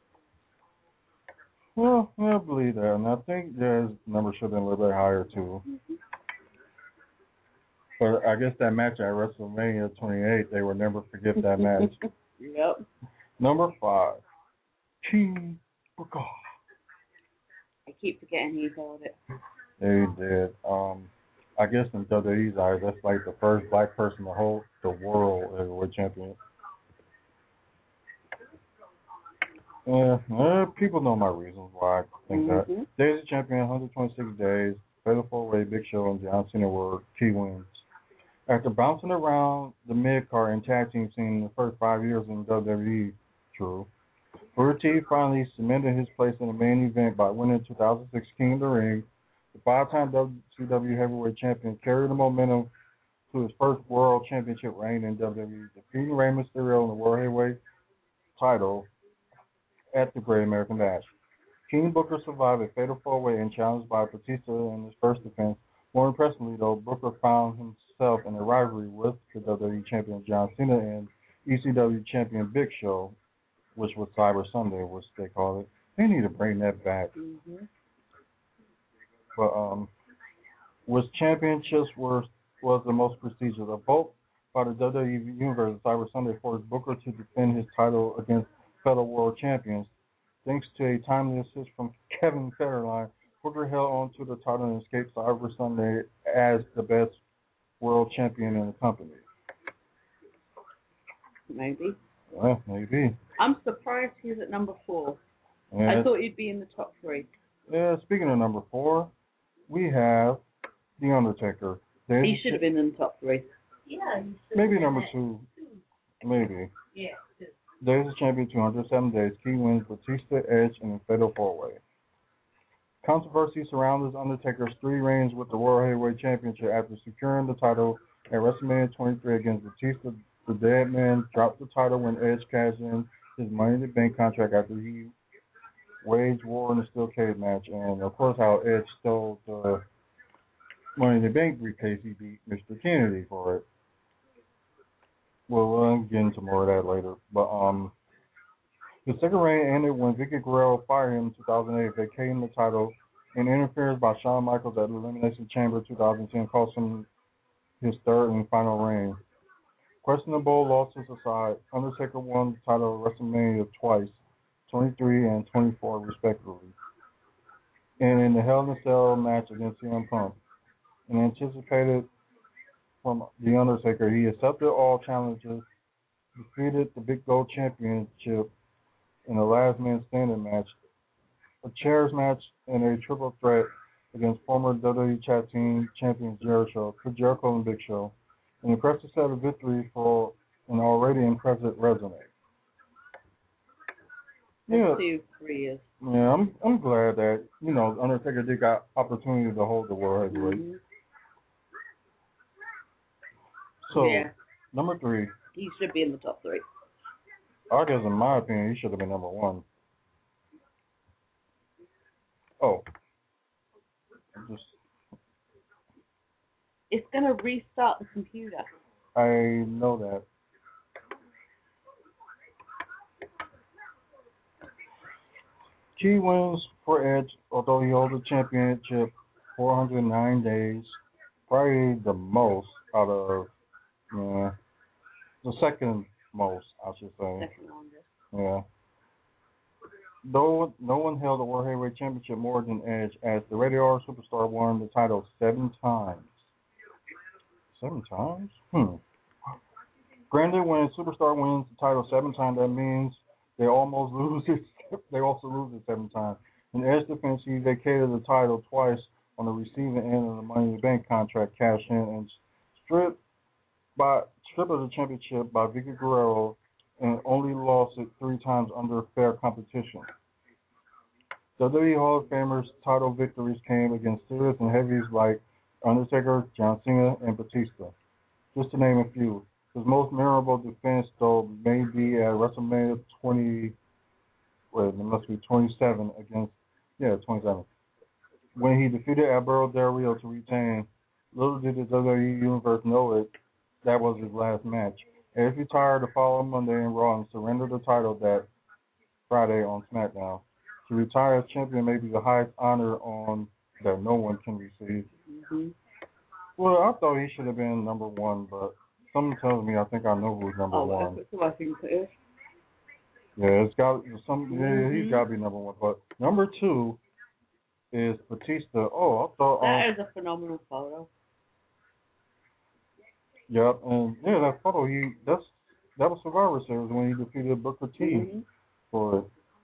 Well, I believe that, and I think his number should have been a little bit higher too. But I guess that match at WrestleMania twenty-eight, they will never forget that match. Yep. Number five, King Booker. I keep forgetting he's held it. They did. Um, I guess in W W E's eyes, that's like the first black person to hold the world heavyweight champion. Yeah, uh, people know my reasons why I think Mm-hmm. that. Days of Champion, one hundred twenty-six days. Fatal Four-Way, Big Show, and John Cena were key wins. After bouncing around the mid-card and tag team scene in the first five years in W W E, true, Booker T finally cemented his place in the main event by winning two thousand six King of the Ring. The five-time W C W Heavyweight Champion carried the momentum to his first World Championship reign in W W E, defeating Rey Mysterio in the World Heavyweight title at the Great American Bash. King Booker survived a fatal four-way and challenged by Batista in his first defense, More impressively, though, Booker found himself in a rivalry with the W W E Champion John Cena and E C W Champion Big Show, which was Cyber Sunday, which they call it. They need to bring that back. Mm-hmm. But um, which championships were was the most prestigious? A vote by the W W E Universe Cyber Sunday forced Booker to defend his title against fellow world champions. Thanks to a timely assist from Kevin Federline, Booker held on to the title and escaped Cyber Sunday as the best world champion in the company. Maybe. Well, maybe. I'm surprised he's at number four. And, I thought he'd be in the top three. yeah, speaking of number four, we have The Undertaker. There's He should have been in the top three. Yeah. maybe number two. Maybe. Yeah. There's a champion two hundred seven days. Key wins Batista, Edge, and a Fatal four-way. Controversy surrounds Undertaker's three reigns with the World Heavyweight Championship after securing the title at WrestleMania twenty-three against Batista. The Dead Man dropped the title when Edge cashed in his Money in the Bank contract after he waged war in the steel cage match, and of course how Edge stole the Money in the Bank briefcase. He beat Mister Kennedy for it. We'll uh, get into more of that later. But um, the second reign ended when Vicky Guerrero fired him in two thousand eight, vacating the title, and interference by Shawn Michaels at the Elimination Chamber two thousand ten cost him his third and final reign. Questionable losses aside, Undertaker won the title at WrestleMania twice, twenty-three and twenty-four respectively, and in the Hell in a Cell match against C M Punk. And anticipated from The Undertaker, he accepted all challenges, defeated the Big Gold Championship in a last man standing match, a chairs match, and a triple threat against former W W E Tag Team Champions Jericho, Chris Jericho and Big Show. An impressive set of victories for an already impressive resume. Yeah, Two, three is. yeah, I'm I'm glad that you know Undertaker did got opportunity to hold the world heavyweight. Mm-hmm. So Yeah. number three, He should be in the top three. I guess in my opinion, he should have been number one. Oh, just It's gonna restart the computer. I know that. Key wins for Edge, although he holds the championship four hundred nine days, probably the most out of, yeah, the second most, I should say. Second longest. Yeah. Though no one held the World Heavyweight Championship more than Edge, as the Radio Hour Superstar won the title seven times. Seven times? Hmm. Granted, when a superstar wins the title seven times, that means they almost lose it. They also lose it seven times. In Edge's defense, he vacated the title twice on the receiving end of the Money in the Bank contract cash in and stripped by stripped of the championship by Vicky Guerrero, and only lost it three times under fair competition. W W E Hall of Famers title victories came against serious and heavies like Undertaker, John Cena, and Batista, just to name a few. His most memorable defense, though, may be at WrestleMania twenty. Wait, it must be twenty-seven against yeah twenty-seven, when he defeated Alberto Del Rio to retain. Little did the W W E Universe know it, that was his last match. Edge retired the following Monday in Raw and surrendered the title that Friday on SmackDown. To retire as champion may be the highest honor on that no one can receive. Mm-hmm. Well, I thought he should have been number one, but something tells me I think I know who's number Oh, one. that's what I think it is. Yeah, it's got some. Yeah, Mm-hmm. he's got to be number one. But number two is Batista. Oh, I thought. That Um, is a phenomenal photo. yep, and yeah, that photo. He that's that was Survivor Series when he defeated Booker T Mm-hmm. for it.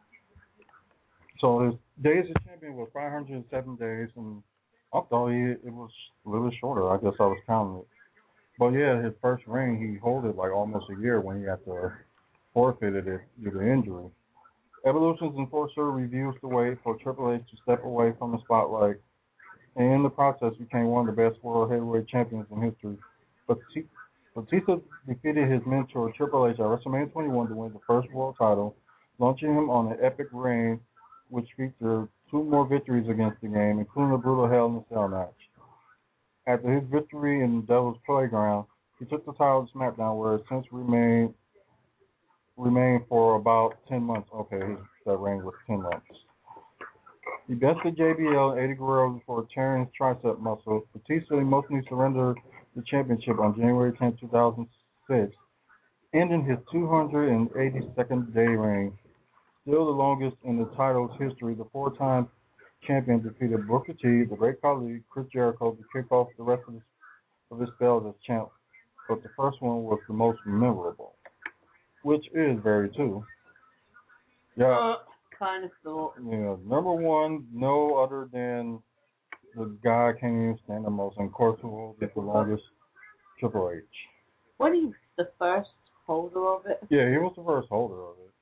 So his days as champion was five hundred seven days, and I thought he it was a little shorter. I guess I was counting it. But yeah, his first reign, he held it like almost a year when he had to forfeited it due to injury. Evolution's enforcer refused to wait for Triple H to step away from the spotlight, and in the process became one of the best world heavyweight champions in history. But Batista defeated his mentor Triple H at WrestleMania twenty-one to win the first world title, launching him on an epic reign, which featured two more victories against the game, including a brutal Hell in a Cell match. After his victory in Devil's Playground, he took the title to SmackDown, where it since remained remained for about ten months. Okay, his, that reign was ten months. He bested J B L and Eddie Guerrero before tearing his tricep muscle. Batista emotionally surrendered the championship on January tenth, two thousand six, ending his two hundred eighty-second day reign. Still the longest in the title's history, the four-time champion defeated Booker T, the Great Khali, Chris Jericho to kick off the rest of his, of his spells as champ. But the first one was the most memorable, which is very true. Yeah. Uh, kind of thought. Yeah, number one, no other than the guy I can't even stand the most, and of course, who holds it the longest, Triple H. When he was the first holder of it? Yeah, he was the first holder of it.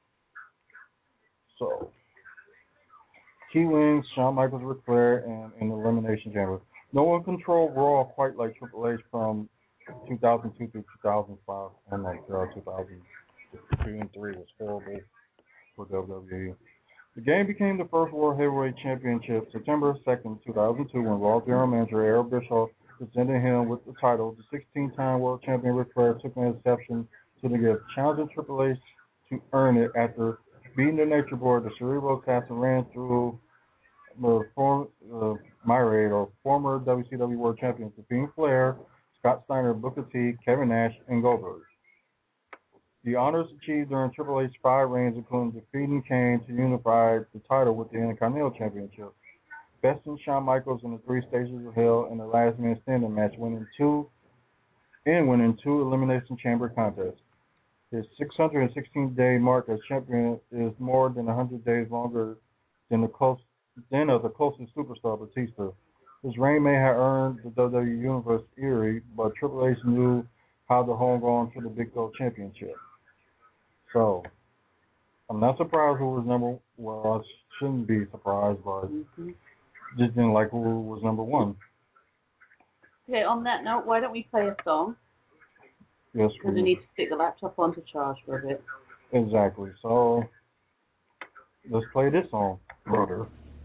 So, he wins, Shawn Michaels, Ric Flair, and in the Elimination Chamber. No one controlled Raw quite like Triple H from two thousand two through two thousand five. And like uh, two thousand two and three was horrible for W W E. The game became the first World Heavyweight Championship September second, two thousand two, when Raw General Manager Eric Bischoff presented him with the title. The sixteen-time World Champion Ric Flair took an exception to the gift, challenging Triple H to earn it after beating the Nature Boy. The Cerebral Assassin ran through the form, uh, Myriad, or former W C W World Champions, defeating Flair, Scott Steiner, Booker T, Kevin Nash, and Goldberg. The honors achieved during Triple H's five reigns including defeating Kane to unify the title with the Intercontinental Championship, besting Shawn Michaels in the Three Stages of Hell in the Last Man Standing match, winning two and winning two Elimination Chamber contests. His six hundred sixteen day mark as champion is more than one hundred days longer than the close than of the closest superstar, Batista. His reign may have earned the W W E Universe eerie, but Triple H knew how to hold on to the Big Gold Championship. So, I'm not surprised who was number. Well, I shouldn't be surprised, but Mm-hmm. just didn't like who was number one. Okay, on that note, why don't we play a song? Yes, Because we need to stick the laptop on to charge for a bit. Exactly. So, let's play this song, brother.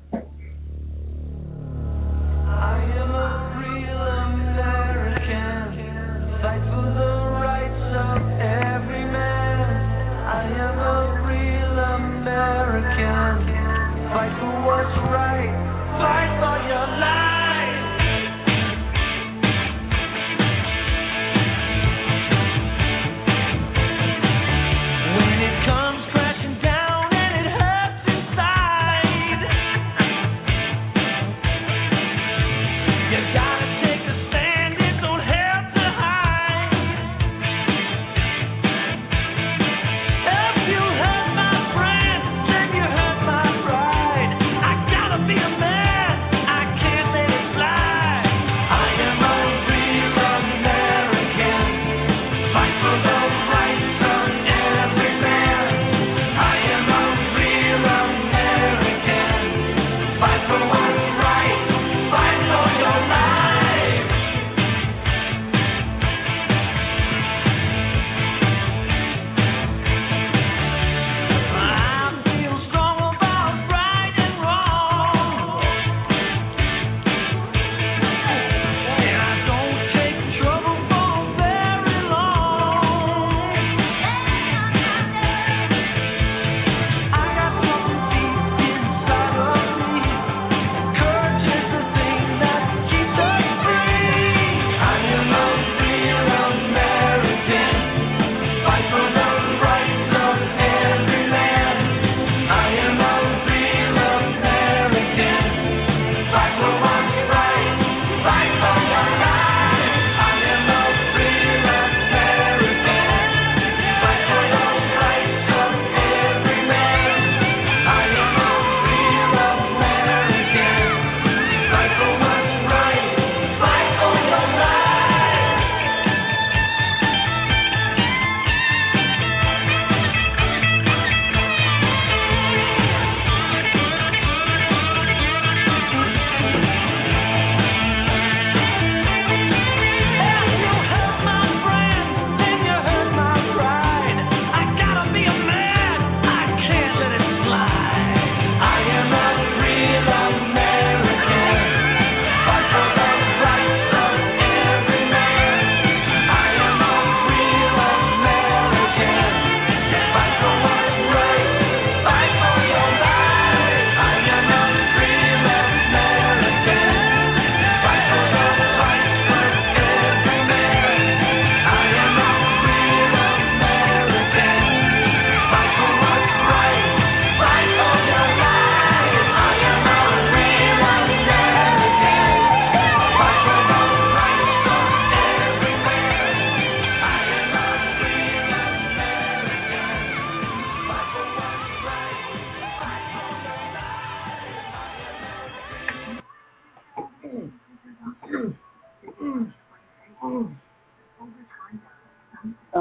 I am a real American, fight for the rights of every man. I am a real American, fight for what's right, fight for your life. When it comes crashing down and it hurts inside,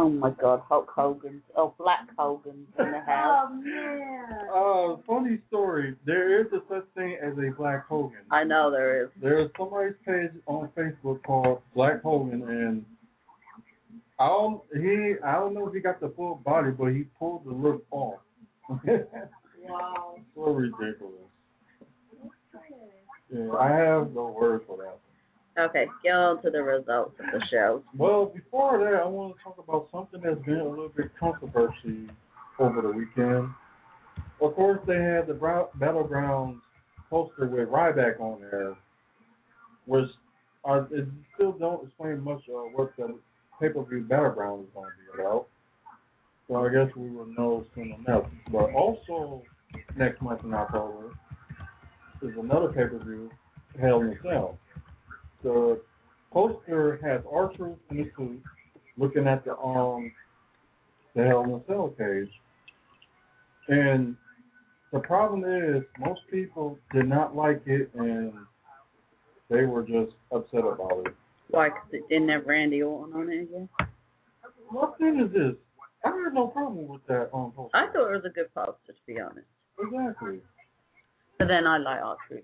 Oh my God, Hulk Hogan's, oh Black Hogan's in the house. Oh man. Uh, funny story. There is a such thing as a Black Hogan. I know there is. There's somebody's page on Facebook called Black Hogan, and I don't he I don't know if he got the full body, but he pulled the look off. Wow. So ridiculous. Yeah, I have no words for that. Okay, get on to the results of the show. Well, before that, I want to talk about something that's been a little bit controversy over the weekend. Of course, they had the Brow- Battlegrounds poster with Ryback on there, which uh, it still don't explain much of what the pay-per-view Battleground is going to be about. So I guess we will know soon enough. But also, next month in October, is another pay-per-view, Hell in a Cell. The poster has R-Truth in the suit looking at the um the Hell in a Cell cage. And the problem is most people did not like it and they were just upset about it. Why? Because it didn't have Randy Orton on it again? What thing is this? I had no problem with that um, poster. I thought it was a good poster, to be honest. Exactly. But then I like R-Truth,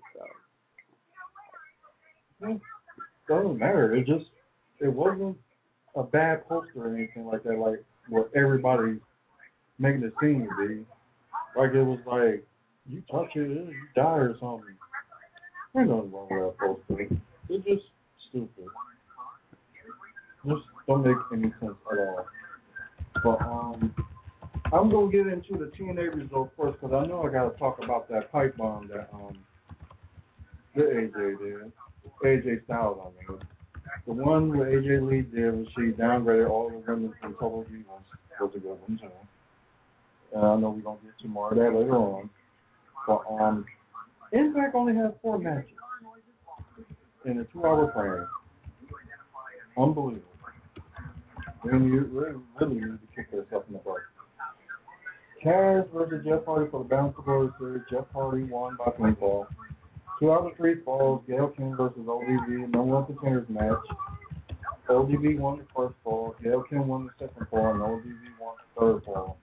so. It doesn't matter. It just, it wasn't a bad poster or anything like that, like what everybody's making it seem to be. Like it was like, you touch it, you die or something. There's nothing wrong with that poster. It's just stupid. Just don't make any sense at all. But um, I'm gonna get into the T N A results first because I know I gotta talk about that pipe bomb that um that A J did, A J Styles I mean. The one that A J Lee did was she downgraded all the women from Total Divas. Was a good one too. And I know we're gonna get to more of that later on. But um, Impact only has four matches in a two-hour frame. Unbelievable. We need, really, really need to kick yourself in the butt. Cass versus Jeff Hardy for the Balance of Glory Series. Jeff Hardy won by pinfall. Two out of three falls. Gail Kim versus O D B, number one contenders match. O D B won the first fall. Gail Kim won the second fall, and O D B won the third fall.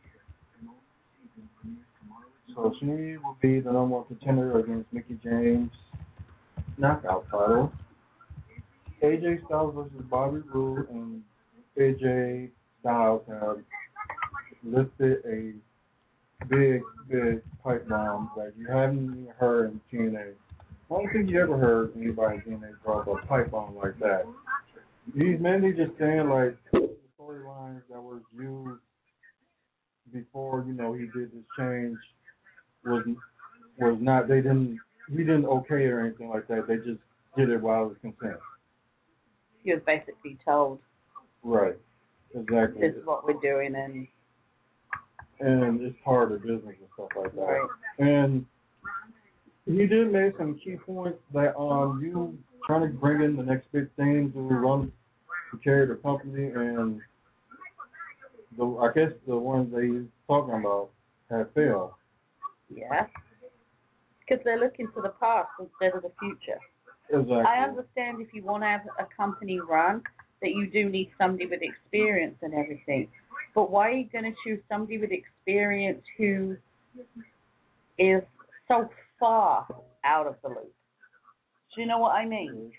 So she will be the number one contender against Mickie James' knockout title. A J Styles versus Bobby Roode, and A J Styles have lifted a big, big pipe bomb that you haven't even heard in T N A. I don't think you ever heard anybody in T N A drop a pipe bomb like that. He's mainly just saying like the storylines that were used before, you know, he did this change was was not they didn't he didn't okay it or anything like that. They just did it while it was consent. He was basically told, right, exactly. this is what we're doing, and and it's part of the business and stuff like that. Right. And he did make some key points that um you trying to bring in the next big thing to run to carry the company, and the I guess the ones that he's talking about have failed. yeah, because they're looking to the past instead of the future. Exactly. I understand if you want to have a company run that you do need somebody with experience and everything, but why are you going to choose somebody with experience who is so far out of the loop? Do you know what I mean?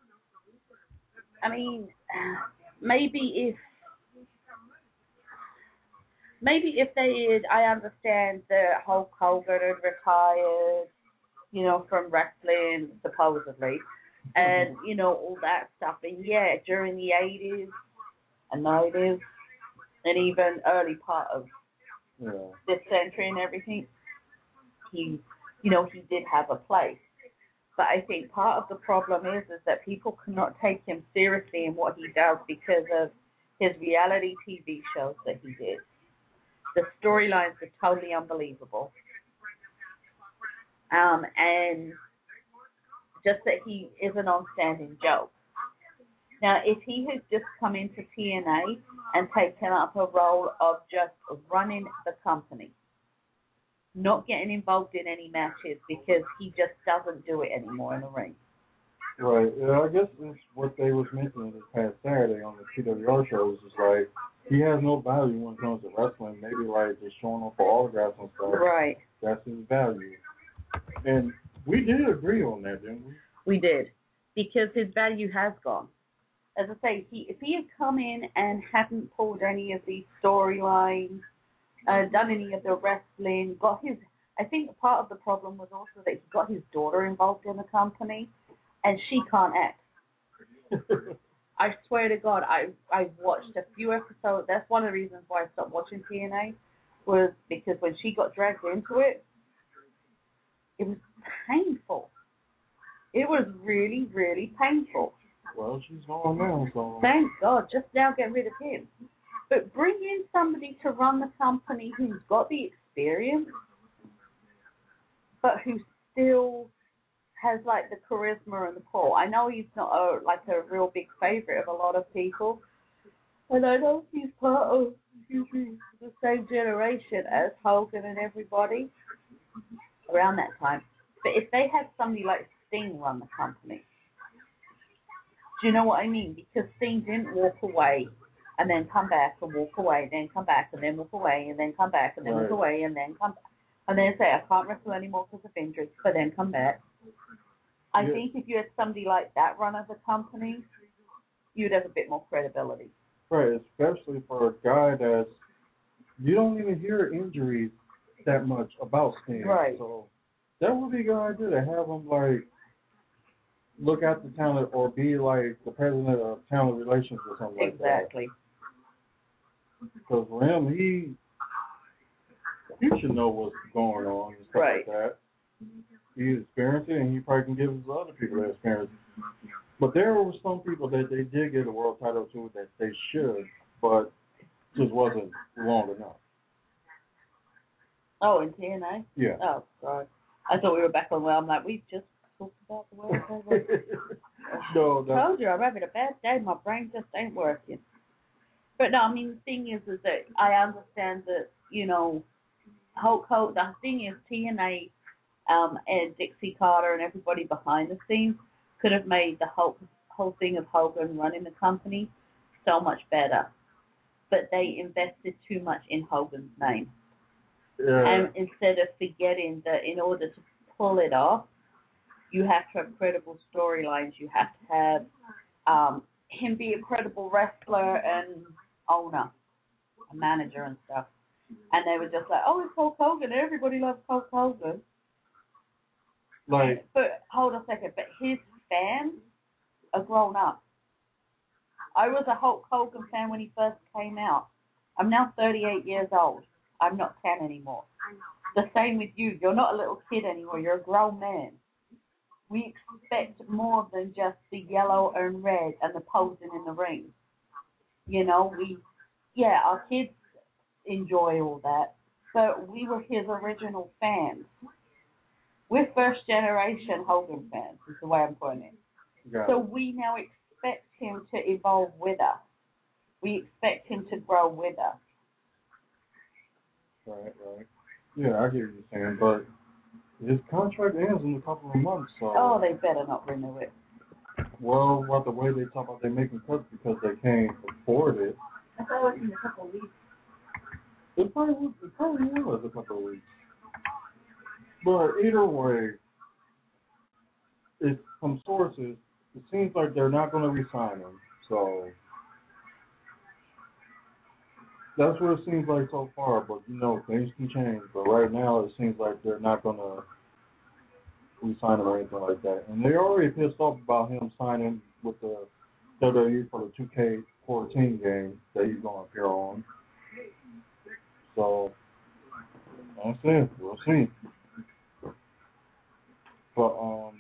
I mean, maybe if maybe if they had, I understand that Hulk Hogan had retired, you know, from wrestling, supposedly, and, you know, all that stuff. And, yeah, during the eighties and nineties, and even early part of yeah. this century and everything, he, you know, he did have a place. But I think part of the problem is, is that people cannot take him seriously in what he does because of his reality T V shows that he did. The storylines are totally unbelievable. Um, and just that he is an on-standing joke. Now, if he had just come into T N A and taken up a role of just running the company, not getting involved in any matches because he just doesn't do it anymore in the ring. Right. Yeah, I guess it's what they was mentioning this past Saturday on the T W R show. Is just like he has no value when it comes to wrestling. Maybe like just showing up for autographs and stuff. Right. That's his value. And we did agree on that, didn't we? We did. Because his value has gone. As I say, he if he had come in and hadn't pulled any of these storylines, uh, done any of the wrestling, got his I think part of the problem was also that he got his daughter involved in the company, and she can't act. I swear to God, I I've watched a few episodes. That's one of the reasons why I stopped watching T N A, was because when she got dragged into it, it was painful. It was really, really painful. Well, she's gone now, so. Thank God, just now get rid of him. But bring in somebody to run the company who's got the experience, but who still has like the charisma and the pull. I know he's not a, like a real big favorite of a lot of people, and I know he's part of excuse me, the same generation as Hogan and everybody around that time. But if they had somebody like Sting run the company, do you know what I mean? Because Sting didn't walk away and then come back and walk away, then come back and then walk away and then come back and then right. walk away and then come back. And then say, I can't wrestle anymore because of injury, but then come back. I yeah. think if you had somebody like that run of the company, you'd have a bit more credibility. Right, especially for a guy that's, you don't even hear injuries that much about Sting. Right. So that would be a good idea to have him, like, look at the talent or be, like, the president of talent relations or something like that. Exactly. Because for him, he, he should know what's going on and stuff Right. like that. He's experienced it, and he probably can give it to other people that experience it. But there were some people that they did get a world title to that they should, but just wasn't long enough. Oh, in T N A? Yeah. Oh, sorry. I thought we were back on where I'm like, we just talked about the world title. no, no. I told you, I'm having a bad day. My brain just ain't working. But no, I mean, the thing is, is that I understand that, you know, Hulk Hogan, the thing is, T N A um, and Dixie Carter and everybody behind the scenes could have made the whole, whole thing of Hogan running the company so much better. But they invested too much in Hogan's name. Yeah. And instead of forgetting that in order to pull it off, you have to have credible storylines. You have to have um, him be a credible wrestler and owner, a manager and stuff. And they were just like, oh, it's Hulk Hogan. Everybody loves Hulk Hogan. Like, but hold on a second. But his fans are grown up. I was a Hulk Hogan fan when he first came out. I'm now thirty-eight years old. I'm not ten anymore. The same with you. You're not a little kid anymore. You're a grown man. We expect more than just the yellow and red and the posing in the ring. You know, we, yeah, our kids enjoy all that, but we were his original fans. We're first generation Hogan fans, is the way I'm putting it. yeah. So we now expect him to evolve with us. We expect him to grow with us. Right, right. Yeah, I get what you're saying, but his contract ends in a couple of months, so. Oh, they better not renew it. Well, what the way they talk about they making cuts because they can't afford it. I thought it was in a couple of weeks. It probably was, it probably was a couple of weeks. But either way, it's from sources, it seems like they're not going to re-sign him. So that's what it seems like so far. But, you know, things can change. But right now, it seems like they're not going to re-sign him or anything like that. And they're already pissed off about him signing with the W W E for the two K fourteen game that he's going to appear on. So that's it. We'll see. But, um,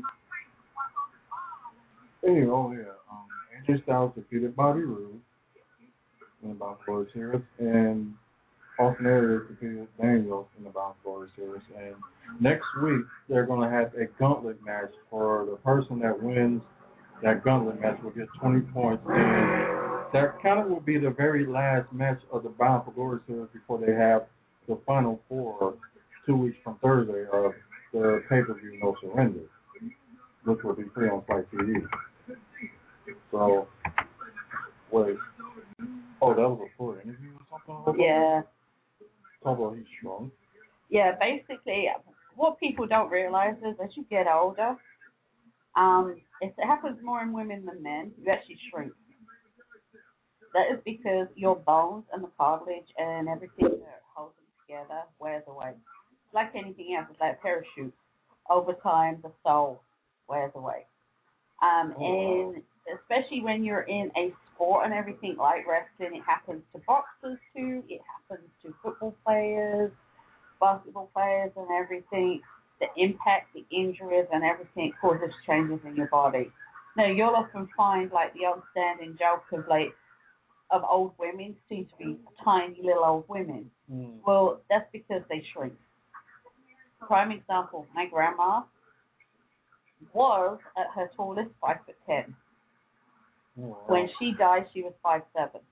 anyway, oh yeah, um, A J Styles defeated Bobby Roode in the Bound for Glory Series, and Austin Aries defeated Daniels in the Bound for Glory Series. And next week, they're going to have a gauntlet match for the person that wins that gauntlet match will get twenty points. And that kind of will be the very last match of the Bound for Glory Series before they have the final four two weeks from Thursday of the pay-per-view No Surrender, which will be free on Fight T V. So, wait. Oh, that was a full interview or something? Yeah. Talk about he's strong. Yeah, basically, what people don't realize is as you get older, um, it happens more in women than men. You actually shrink. That is because your bones and the cartilage and everything that holds them together wears away. It's like anything else. It's like a parachute. Over time, the soul wears away. Um, Oh, and wow. especially when you're in a sport and everything like wrestling, it happens to boxers too. It happens to football players, basketball players, and everything. The impact, the injuries, and everything causes changes in your body. Now, you'll often find like the old standing joke of like of old women seem to be tiny little old women. Mm. Well, that's because they shrink. Prime example: my grandma was at her tallest five foot ten. Oh, wow. When she died, she was five seven.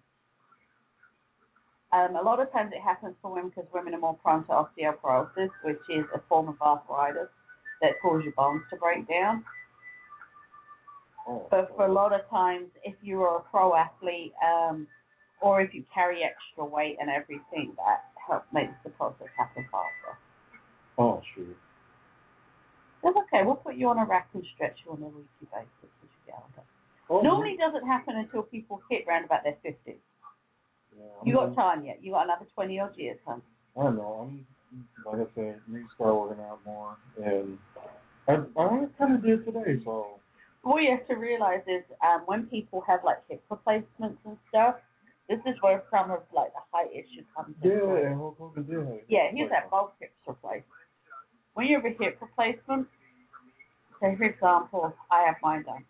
Um, a lot of times it happens for women because women are more prone to osteoporosis, which is a form of arthritis that causes your bones to break down. Oh, But for a lot of times, if you are a pro athlete, um, or if you carry extra weight and everything, that helps makes the process happen faster. oh, shoot. That's okay. We'll put you on a rack and stretch you on a weekly basis as you get older. Oh, Normally, it doesn't happen until people hit around about their fifties. yeah, You got I'm- time yet. You got another twenty odd years, huh? I don't know. I'm like I said, need to start working out more, and I I kind of did today. So What you have to realize is um, when people have like hip replacements and stuff, this is where some of like the height issue comes into yeah, play. and Hulk Hogan did have it. Yeah, he's had both hips replaced. When you have a hip replacement, say for example, I have mine done.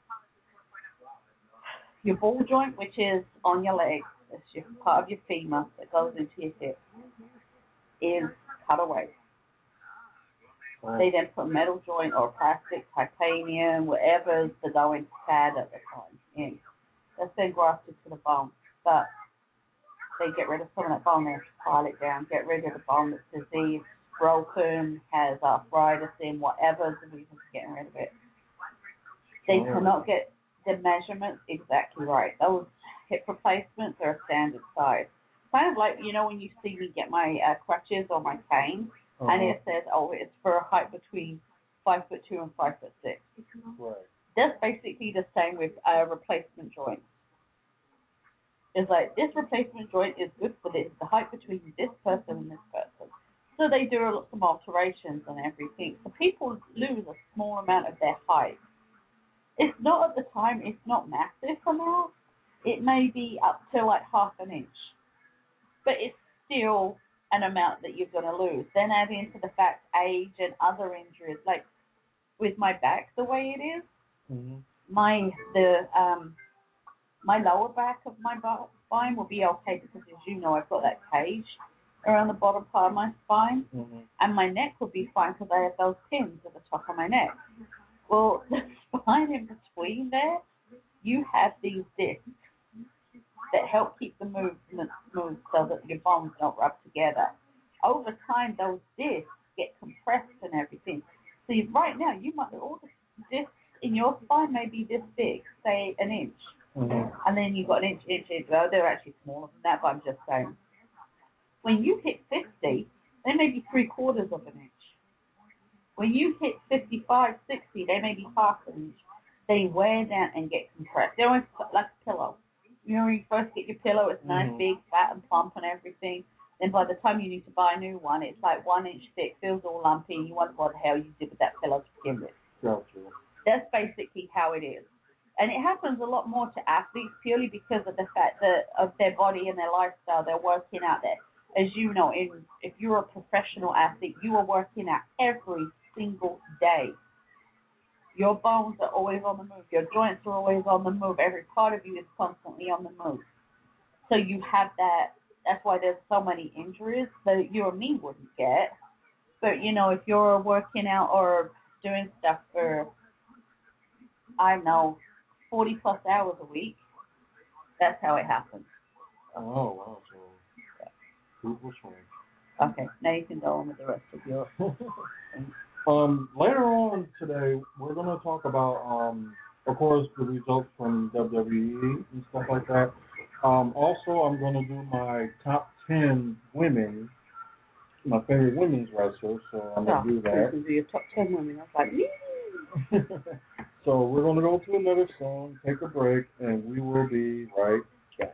Your ball joint, which is on your leg, it's your part of your femur that goes into your hip, is cut away. Right. They then put a metal joint or plastic, titanium, whatever's the going CAD at the time in. That's then grafted to the bone. But they get rid of some of that bone, they have to file it down, get rid of the bone that's diseased, broken, has arthritis in, whatever's the reason for getting rid of it. They cannot get the measurements exactly right. Those hip replacements are a standard size. Kind of like, you know, when you see me get my uh, crutches or my cane, Uh-huh. and it says, oh, it's for a height between five foot two and five foot six. Right. That's basically the same with uh, replacement joints. It's like this replacement joint is good for this, the height between this person and this person. So they do some alterations and everything. So people lose a small amount of their height. It's not at the time, it's not massive amount. It may be up to like half an inch. But it's still an amount that you're going to lose. Then add into the fact age and other injuries. Like with my back the way it is, Mm-hmm. my the um my lower back of my spine will be okay because, as you know, I've got that cage around the bottom part of my spine, Mm-hmm. and my neck will be fine because I have those pins at the top of my neck. Well, the spine in between there, you have these discs that help keep the movement smooth so that your bones don't rub together. Over time, those discs get compressed and everything. So you, right now, you might all the discs in your spine may be this big, say an inch, Mm-hmm. and then you've got an inch, inch, inch. Well, they're actually smaller than that, but I'm just saying. When you hit fifty, they may be three quarters of an inch. When you hit fifty-five, sixty, they may be half an inch. They wear down and get compressed. They're almost like a pillow. You know, when you first get your pillow, it's nice, Mhm. big, fat, and plump and everything. Then by the time you need to buy a new one, it's like one inch thick, feels all lumpy, and you wonder what the hell you did with that pillow to begin with. Gotcha. That's basically how it is. And it happens a lot more to athletes purely because of the fact that of their body and their lifestyle, they're working out there. As you know, in, if you're a professional athlete, you are working out every single day. Your bones are always on the move. Your joints are always on the move. Every part of you is constantly on the move. So you have that. That's why there's so many injuries that you or me wouldn't get. But, you know, if you're working out or doing stuff for, I don't know, forty plus hours a week, that's how it happens. Oh, wow. So, people swing. Okay, now you can go on with the rest of your... Um, later on today, we're going to talk about, um, of course, the results from W W E and stuff like that. Um, also, I'm going to do my top ten women, my favorite women's wrestlers. So I'm Oh, going to do this that. is your top ten women. I was like, yeah. So we're going to go to another song, take a break, and we will be right back.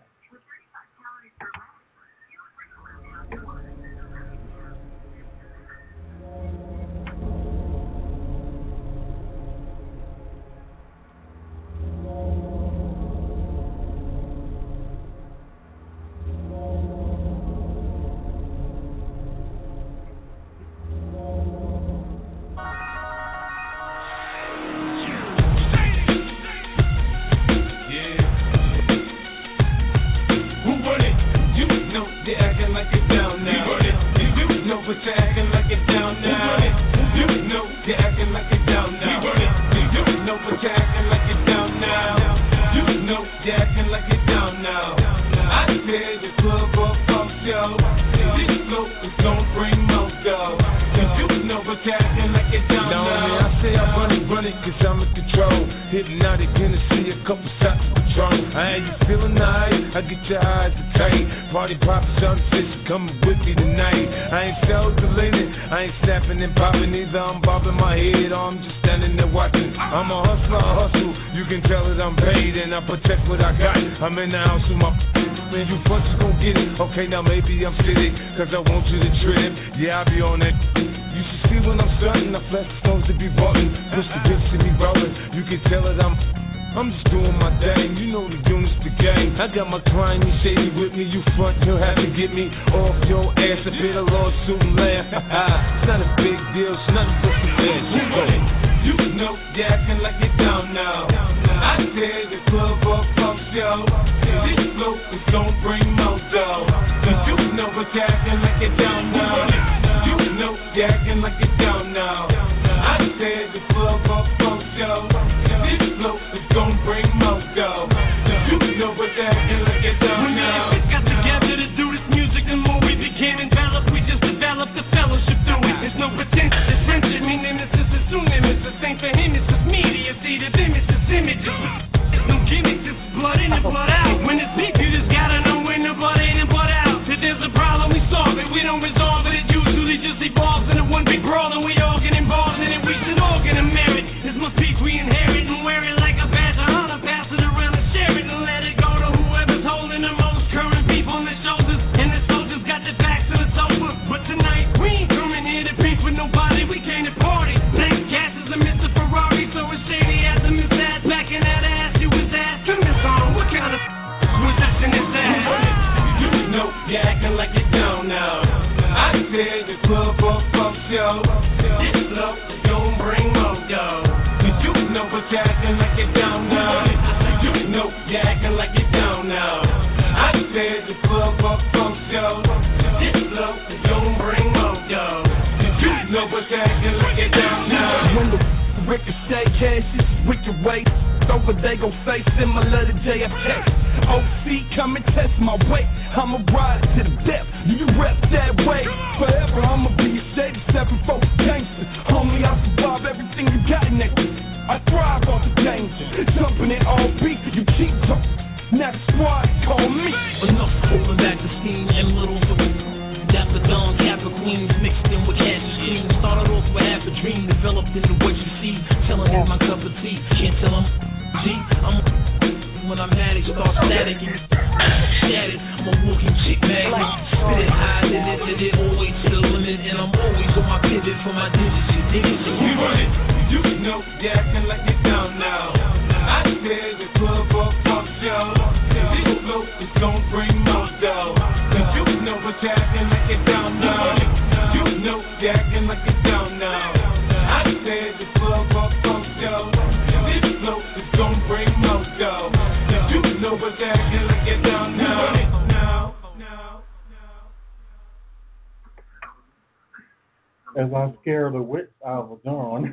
As I scare the wits out of John.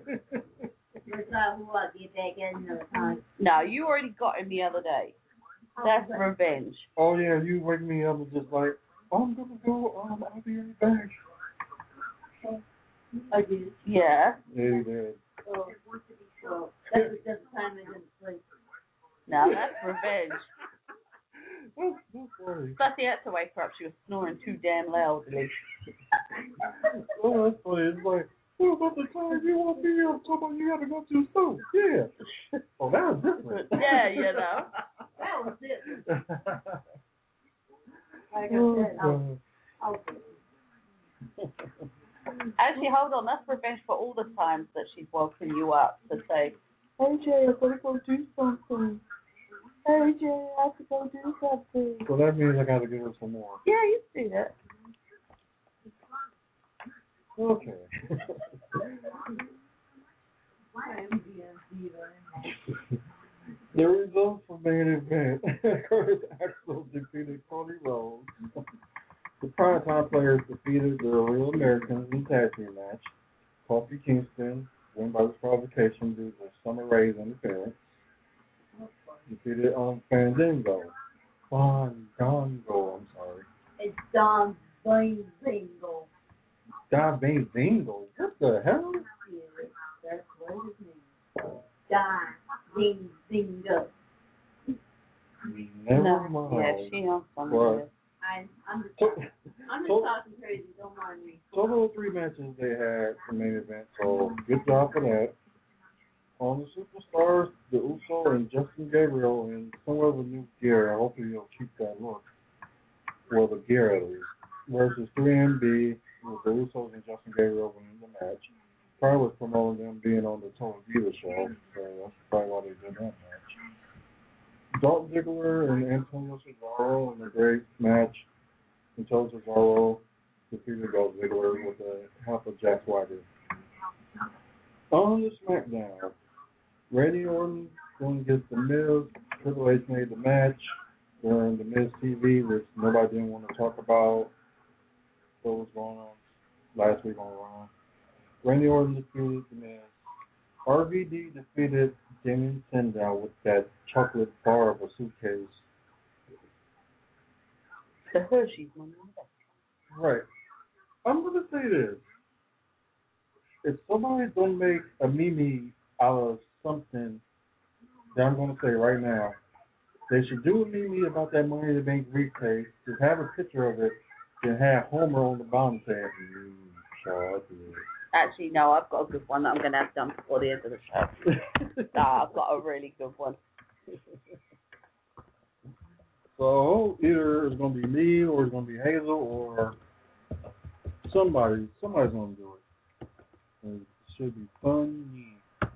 No, you already got him the other day. That's revenge. Oh yeah, you wake me up and just like, oh, I'm gonna go. Um, I'll be right back. I did. Yeah. Yeah, you did. Oh, well, that was just the time I didn't sleep. No, that's revenge. That's, that's funny. Plus, he had to wake her up. She was snoring too damn loudly. Oh, that's funny. It's like, what about the time you want me here? I'm talking about you had to go to the store. Yeah. Oh, that was different. Yeah, you know. That was it. Like I Oh, said, I'll, God. I'll Actually, hold on. That's revenge for all the times that she's woken you up to say, hey, Jay, I gotta go do something. Hey, Jay, I have to go do something. So that means I got to give her some more. Yeah, you see it. Okay. The results for main event. Curtis Axel defeated Cody Rhodes. The primetime players defeated the Real Americans in tag team match. Kofi Kingston won by disqualification due to Summer Rae's interference. Defeated um, Fandango. Fandango, I'm sorry. It's Don Bain Bingo. Don Bain Bingo? What the hell? Yeah, that's what his name is. Don Bain Bingo. Never No. mind. Yeah, she on something. Well, I, I'm just, So, I'm just so, talking crazy. Don't mind me. total of three matches they had for main event, so good job for that. On the Superstars, the Uso and Justin Gabriel in somewhat of a new gear. Hopefully you'll keep that look. Well, the gear at least. Versus three M B with the Usos and Justin Gabriel winning the match. Probably was promoting them being on the Total Diva show, so that's probably why they did that match. Dolph Ziggler and Antonio Cesaro in a great match until Cesaro defeated Dolph Ziggler with a half of Jack Swagger. On the SmackDown, Randy Orton going against The Miz. Triple H made the match during The Miz T V, which nobody didn't want to talk about. What was going on last week on Raw. Randy Orton defeated The Miz. R V D defeated Damien Sandow with that chocolate bar of a suitcase. The Hershey's one. Right. I'm going to say this. If somebody don't make a meme out of something that I'm going to say right now, they should do a meme about that Money in the Bank briefcase, just have a picture of it, and have Homer on the bottom saying, mm, chocolate. Actually, no, I've got a good one that I'm going to have done before the end of the show. Nah, I've got a really good one. So either it's going to be me, or it's going to be Hazel, or somebody. Somebody's going to do it. It should be fun.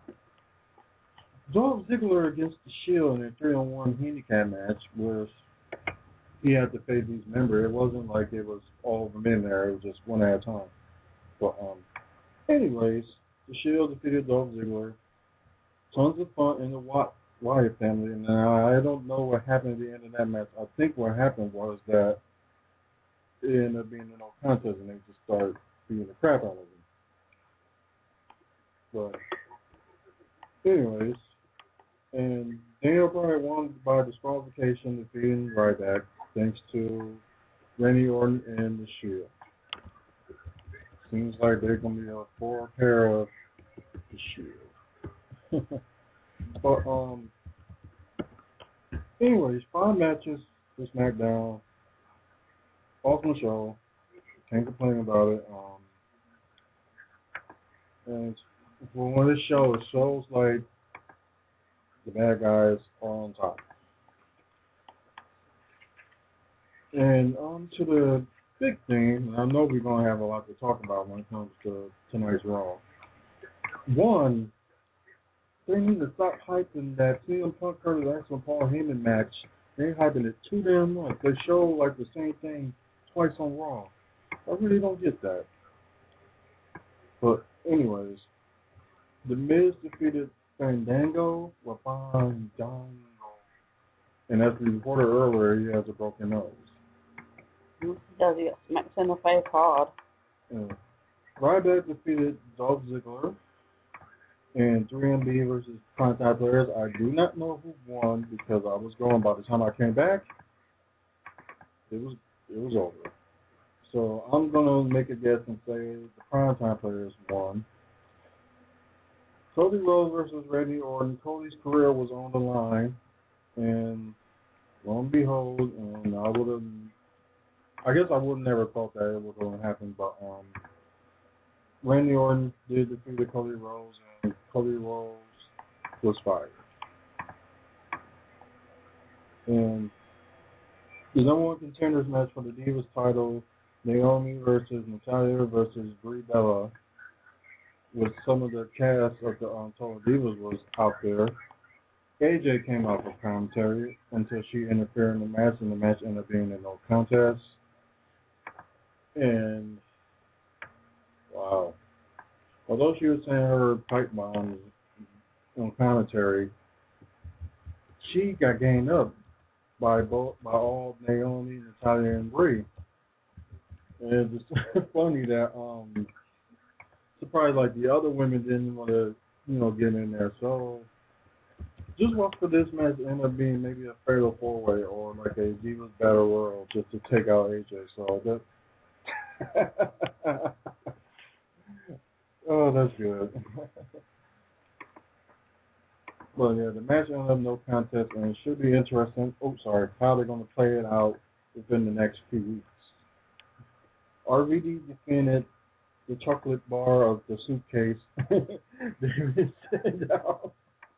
Dolph Ziggler against the Shield in a three on one handicap match where he had to face each member. It wasn't like it was all of them in there. It was just one at a time. But um, anyways, the Shield defeated Dolph Ziggler. Tons of fun in the Watt Wyatt family. And I don't know what happened at the end of that match. I think what happened was that it ended up being a no contest, and they just started beating the crap out of him. But anyways, and Daniel Bryan won by disqualification, defeating Ryback, thanks to Randy Orton and the Shield. Seems like they're gonna be a four pair of the Shield. But um, anyways, five matches for SmackDown. Awesome show. Can't complain about it. Um, and for one of this show, it shows like the bad guys are on top. And on to the big thing, and I know we're going to have a lot to talk about when it comes to tonight's Raw. One, they need to stop hyping that C M Punk Curtis Axel and Paul Heyman match. They're hyping it too damn much. They show like the same thing twice on Raw. I really don't get that. But anyways, The Miz defeated Fandango with Fandango. And as we reported earlier, he has a broken nose. Does he get smacked in the face hard? Yeah. Ryback defeated Dolph Ziggler. And three M B versus Primetime Players. I do not know who won because I was going by the time I came back. It was it was over. So I'm gonna make a guess and say the Primetime Players won. Cody Rhodes versus Randy Orton. Cody's career was on the line, and lo and behold, and I would have, I guess I would have never thought that it was going to happen, but um, Randy Orton did defeat Cody Rhodes, and Cody Rhodes was fired. And the number one contenders match for the Divas title, Naomi versus Natalya versus Brie Bella, with some of the cast of the um, Total Divas was out there. A J came out for commentary until she interfered in the match, and the match ended up being a no contest. And, wow. Although she was saying her pipe bombs on commentary, she got gained up by both by all Naomi, Natalya, and Brie. And it's just funny that um surprised like the other women didn't want to, you know, get in there. So just watch for this match to end up being maybe a fatal four way or like a Divas Battle Royal just to take out A J. So that oh, that's good. Well, yeah, the match ended up no contest, and it should be interesting. Oh, sorry, how they're going to play it out within the next few weeks. R V D defended the chocolate bar of the suitcase. David sent out.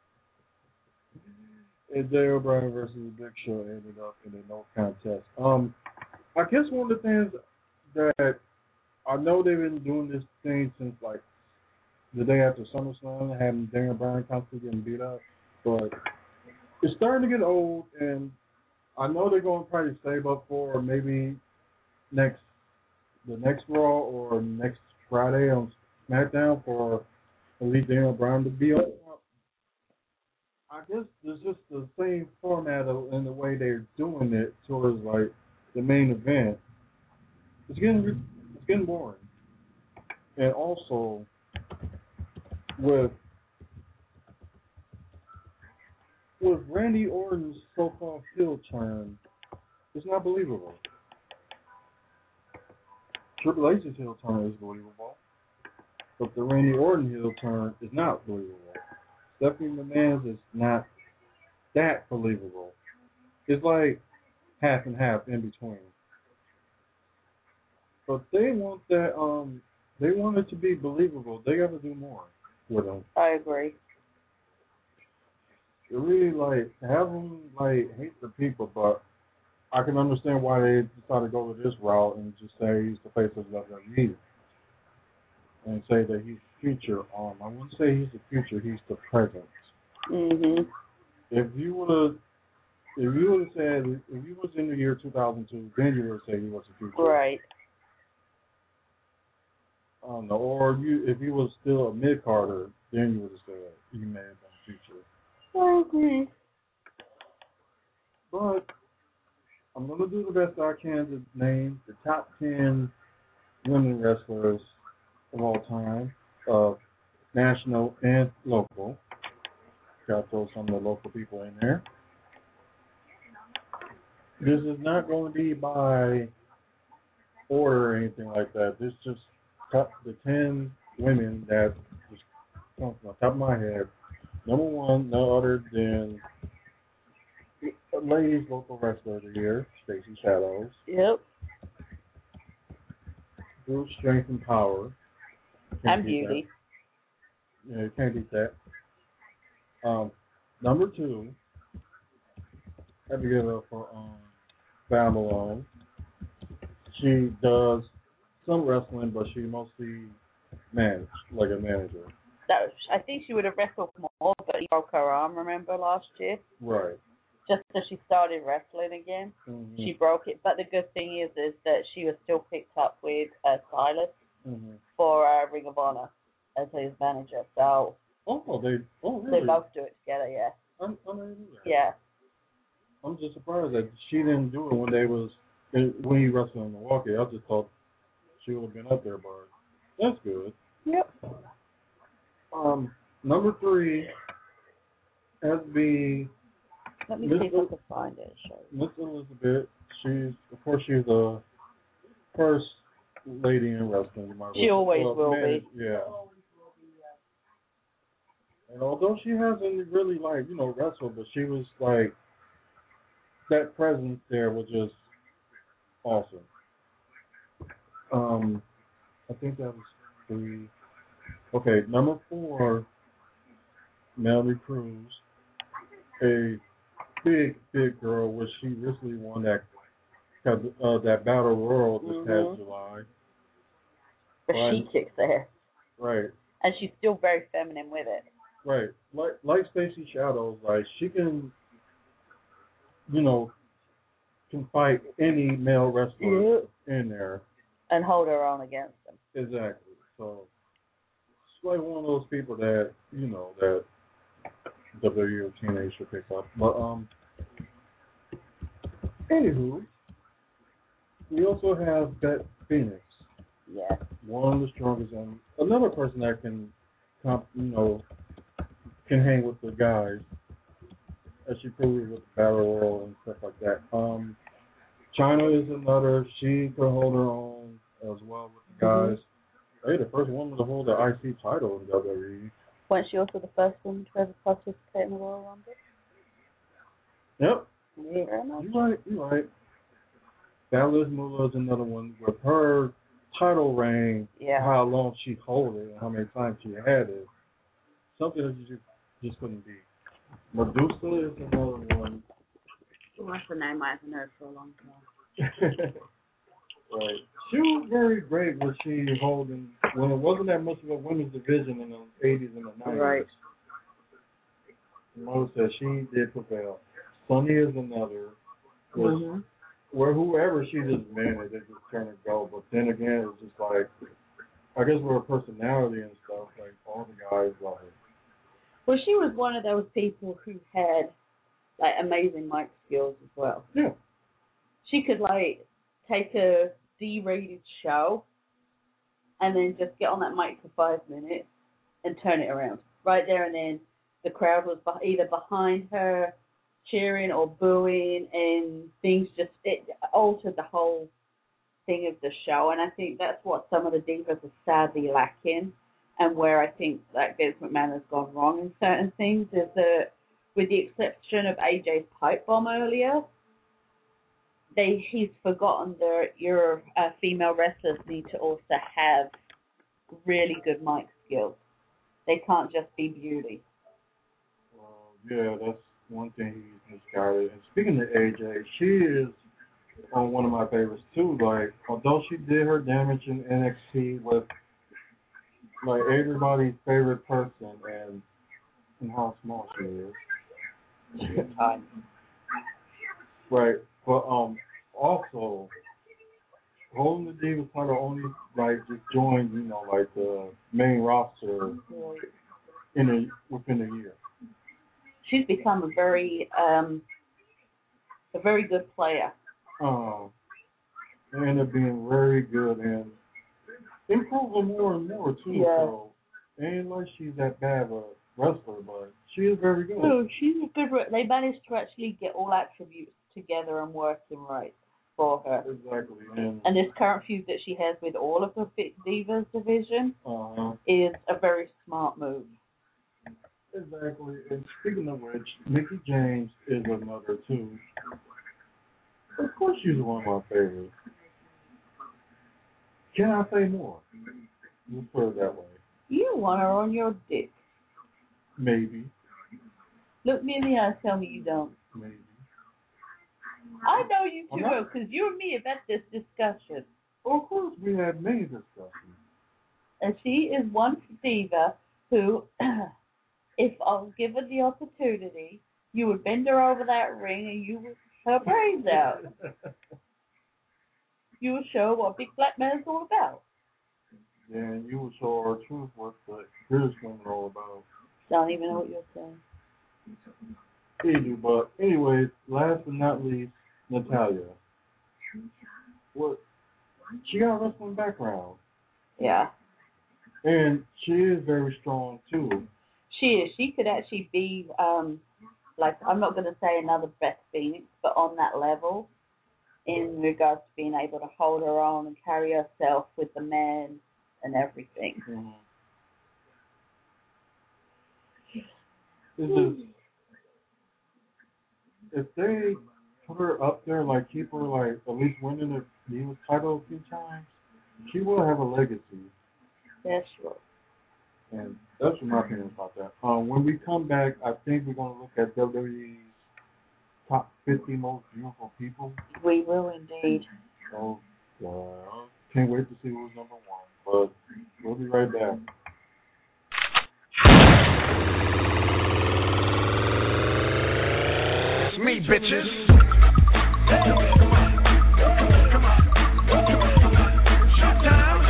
And Jay O'Brien versus Big Show ended up in a no contest. Um, I guess one of the things that I know they've been doing this thing since like the day after SummerSlam, having Daniel Bryan constantly getting beat up, but it's starting to get old, and I know they're going to probably save up for maybe next the next Raw or next Friday on SmackDown for Elite Daniel Bryan to be on. I guess it's just the same format of, in the way they're doing it towards like the main event. It's getting it's getting boring, and also with with Randy Orton's so-called heel turn, it's not believable. Triple H's heel turn is believable, but the Randy Orton heel turn is not believable. Stephanie McMahon's is not that believable. It's like half and half in between. But they want that. Um, they want it to be believable. They got to do more with them. I agree. They really like have them like hate the people, but I can understand why they decided to go this route and just say he's the face of W W E and say that he's future. Um, I wouldn't say he's the future. He's the present. Mhm. If you would have, if you would have said, if you was in the year two thousand two, then you would have said he was the future. Right. I don't know. Or you, if he was still a mid Carter, then you would have said he may have been the future. I agree. But I'm gonna do the best I can to name the top ten women wrestlers of all time, uh, national and local. Got to throw some of the local people in there. This is not going to be by order or anything like that. This just top the ten women that just come from the top of my head. Number one, no other than ladies local wrestler of the year, Stacey Shadows. Yep. Brute strength and power. Can't And beat beauty. that. Yeah, you can't beat that. Um, number two, I have to give it up for um, Babylon. She does some wrestling, but she mostly managed, like a manager. That was, I think she would have wrestled more, but he broke her arm, remember, last year? Right. Just as she started wrestling again. Mm-hmm. She broke it. But the good thing is is that she was still picked up with uh, Silas Mm-hmm. for uh, Ring of Honor as his manager. So Oh, they. Oh, really? they both do it together, yeah. I'm, I'm, not even that. Yeah. I'm just surprised that she didn't do it when they was when he wrestled in Milwaukee. I just thought she would have been up there, but that's good. Yep. Um, number three has to be Let me Miss see if I can find it. Show you. Miss Elizabeth. She's, of course, she's the first lady in wrestling. You might She well- always well, will man- be. Yeah. And although she hasn't really, like, you know, wrestled, but she was, like, that presence there was just awesome. Um, I think that was three. Okay, number four, Melody Cruz, a big, big girl, where she recently won that uh, that battle royal this Mhm. past July. But Right. she kicks ass. Right, And she's still very feminine with it. right. Like like Stacey Shadows, like she can, you know, can fight any male wrestler in there. And hold her own against them. Exactly. So it's like one of those people that you know that W W E teenage should pick up. But um, anywho, we also have Beth Phoenix, Yeah. one of the strongest, and another person that can, comp, you know, can hang with the guys, as she proved with the Battle Royal and stuff like that. Um, China is another. She can hold her own as well with the guys. Hey, the first woman to hold the I C title in W W E. Wasn't she also the first woman to ever participate in the Royal Rumble? Yep. Yeah, very much. You're right. You're right. Dallas Moolah is another one with her title reign. Yeah. How long she hold it and how many times she had it. Something that you just just couldn't beat. Medusa is another one. What's the name? I haven't heard for a long time. Right. She was very great when she holding when it wasn't that much of a women's division in the eighties and the nineties. Right. Mo said she did prevail. Sunny is another. Where, Mm-hmm. where whoever she just managed, they just turn and go. But then again, it's just like, I guess with her personality and stuff, like all the guys love her. Well, she was one of those people who had like amazing mic skills as well. Yeah. She could like take a D-rated show and then just get on that mic for five minutes and turn it around right there and then. The crowd was either behind her, cheering or booing, and things just it altered the whole thing of the show. And I think that's what some of the divas are sadly lacking, and where I think that Vince McMahon has gone wrong in certain things is that, with the exception of A J's pipe bomb earlier, they he's forgotten that your uh, female wrestlers need to also have really good mic skills. They can't just be beauty. Yeah, that's one thing he's misguided. And speaking of A J, she is on one of my favorites too. Like, although she did her damage in N X T with like everybody's favorite person, and and how small she is. Tiny. Right, but um, also holding the Divas title only like just joined, you know, like the main roster in a within a year. She's become a very, um, a very good player. Um, they end up being very good and improving more and more too. Yeah. So, ain't like she's that bad of a wrestler, but she is very good. No, she's a good. They managed to actually get all attributes together and working right for her. Exactly. And, And this current feud that she has with all of the Fit Divas division uh, is a very smart move. exactly. And speaking of which, Mickie James is another too. Of course, she's one of my favorites. Can I say more? Let's put it that way. You want her on your dick. Maybe. Look me in the eye, tell me you don't. Maybe. I know you I'm two not- will, because you and me have had this discussion. Of course, we had many discussions. And she is one diva who, if I was given the opportunity, you would bend her over that ring and you would her brains out. You would show her what Big Black Man is all about. Then you will show our truth what the British women are all about. Don't even know what you're saying. They do, but anyways, last but not least, Natalya. What? She got a wrestling background, Yeah. and she is very strong too. She is. She could actually be, um, like, I'm not going to say another Beth Phoenix, but on that level in regards to being able to hold her own and carry herself with the men and everything. Mm-hmm. It's just, if they put her up there, like keep her like at least winning the U S title a few times, she will have a legacy. Yes, sure. And that's my opinion about that. Um, when we come back, I think we're gonna look at W W E's top fifty most beautiful people. We will indeed. So uh, can't wait to see who's number one. But we'll be right back. It's me, bitches. Come on, come on, showtime.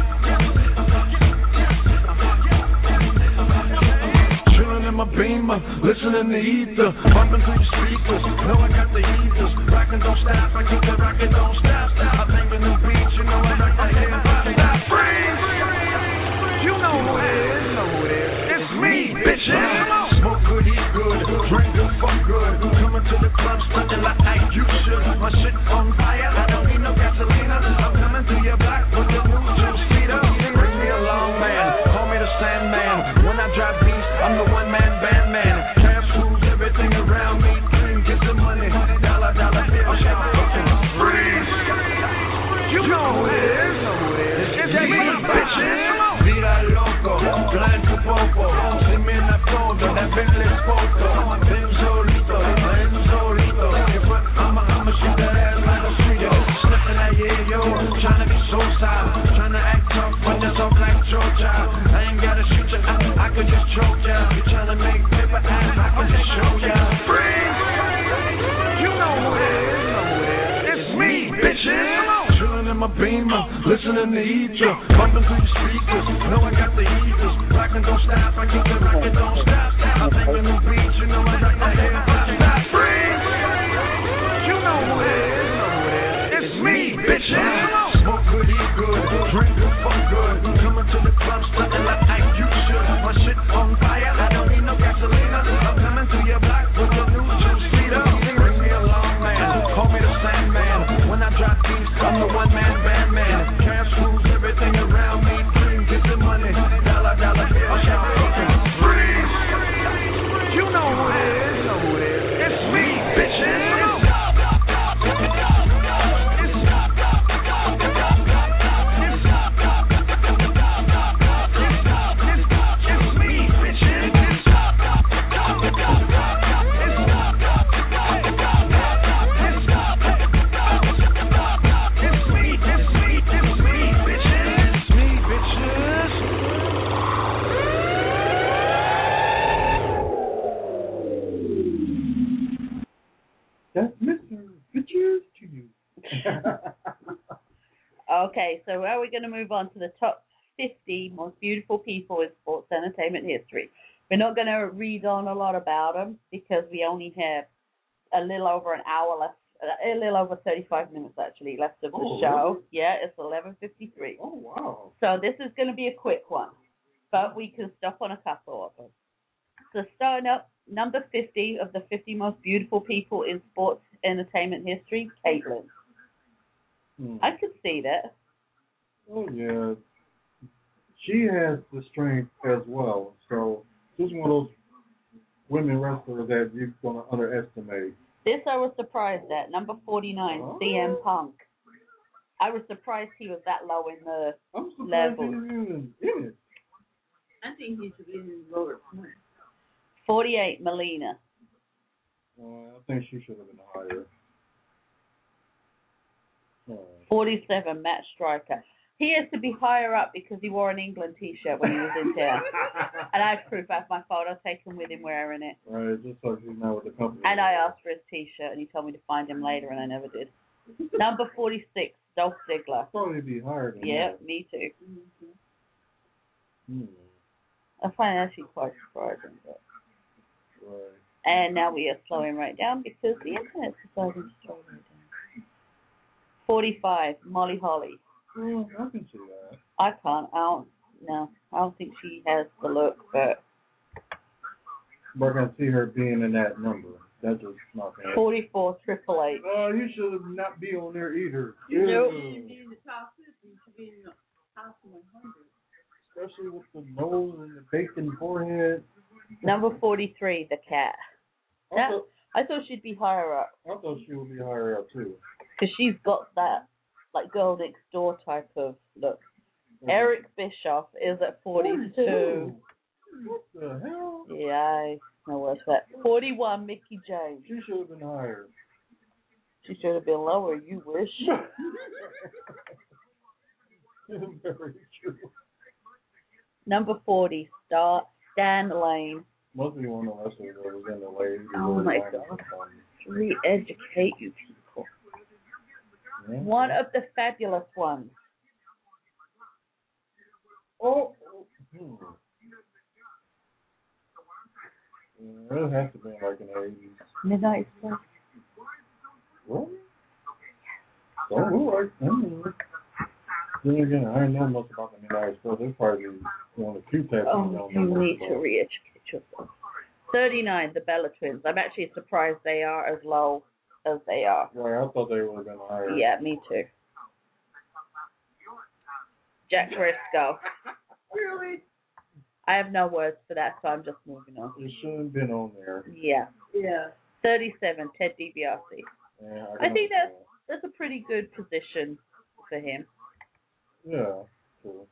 Chilling in my Beamer, listening to ether, bumping through the speakers. Know I got the heaters, rockin' don't stop. I keep the rockin' don't stop. I think a new beat, you know I like to hear pop. Stop, freeze. You know who it is, you know who it is. It's me, bitches. Smoke good, eat good, drink good, fuck good. Coming to the club, stunting like I you should. My shit on fire, I don't need no gasolina. I'm coming to your block with the new two-seater. Bring me along, man. Call me the Sandman. When I drop beats, I'm the one-man band man. Cash rules everything around me. Clean, get the money. Dollar, dollar bill, shit, fucking freeze. You know who it is. It's me, bitches. Vida loco, blanco popo. Si me la foto, la Bentley foto. Ven solito, ven solito. I'm a, I'm a shoot that ass like a street. Sniffing that yeah, yo. Trying to be so silent. Trying to act tough, but just off like Georgia. I ain't gotta shoot ya, I, I could just choke ya. You trying to make paper ass, I can just show ya. Freeze! You know who it is, you know who it is. It's me, bitches. Chilling in my Beamer, listening to Eater, bumping through the speakers. Know I got the heaters, rockin' don't stop. I keep the rockin' don't stop. I'm thinking new beats, you know I like to hear pop. Stop, freeze! You know who it is, you know who it is. It's me, bitches. Smoke good, eat good, drink good, fuck good. Coming to the club, stunting like I you should. My shit on fire, I don't need no gasolina. I'm coming to your block with the new two-seater. Bring me along, man. Call me the Sandman. When I drop beats, I'm the one-man band man. Cash rules everything around me. Clean, get the money. Dollar, dollar bill, shot fucking freeze. You know who it is, you know who it is. It's me, bitches. That's Mister Bitches to you. Okay, so now we're going to move on to the top fifty most beautiful people in sports entertainment history. We're not going to read on a lot about them because we only have a little over an hour left, a little over thirty-five minutes actually left of the Oh, show. really? Yeah, it's eleven fifty-three. Oh, wow. So this is going to be a quick one, but we can stop on a couple of them. So starting up, number fifty of the fifty most beautiful people in sports entertainment history, Caitlyn. Hmm. I could see that. Oh, yeah. She has the strength as well. So she's one of those women wrestlers that you're going to underestimate. This I was surprised at. Number forty-nine, Oh. C M Punk. I was surprised he was that low in the I'm surprised level. he's even in it. I think he should be in Robert Smith. forty-eight, Melina. Uh, I think she should have been higher. Oh. forty-seven, Matt Striker. He has to be higher up because he wore an England T-shirt when he was in town. And I have proof. I have my photo taken with him wearing it. Right, just like he's now with the company. And I asked for his T-shirt, and he told me to find him later, and I never did. Number forty-six, Dolph Ziggler. Probably be higher than Yeah, that. me too. Hmm. I find that actually quite surprising. But. Right. And now we are slowing right down because the internet's deciding to slow right down. forty-five, Molly Holly. Well, I can see that. I can't. I don't. No, I don't think she has the look, but. But I can see her being in that number. That's just not bad. forty-four, Triple H. Oh, you should not be on there either. Nope. He should be in the top fifty. He should be in the top one hundred. Especially with the nose and the bacon forehead. Number forty-three, the cat. That, Also, I thought she'd be higher up I thought she would be higher up too. because she's got that like girl next door type of look. Eric Bischoff is at forty-two. What the hell? Yeah, I know what's that. forty-one, Mickey James. She should have been higher. She should have been lower. You wish. Very true. Number forty, Star Stan Lane. Must be one of the wrestlers that was in the way. Oh my God. Re-educate you people. Yeah. One of the fabulous ones. Oh. Hmm. Yeah, it has to be like in the eighties. Midnight Express. What? So, alright. Then again, I didn't know much about the Midnight Express. It's probably one of the few types Oh, you need to re-educate yourself. thirty-nine, the Bella Twins. I'm actually surprised they are as low as they are. Right, I thought they would have been higher. Yeah, me too. Jack Briscoe. Really? I have no words for that, so I'm just moving on. It shouldn't have been on there. Yeah. Yeah. thirty-seven, Ted DiBiase. Yeah, I think that's understand. that's a pretty good position for him. Yeah, true.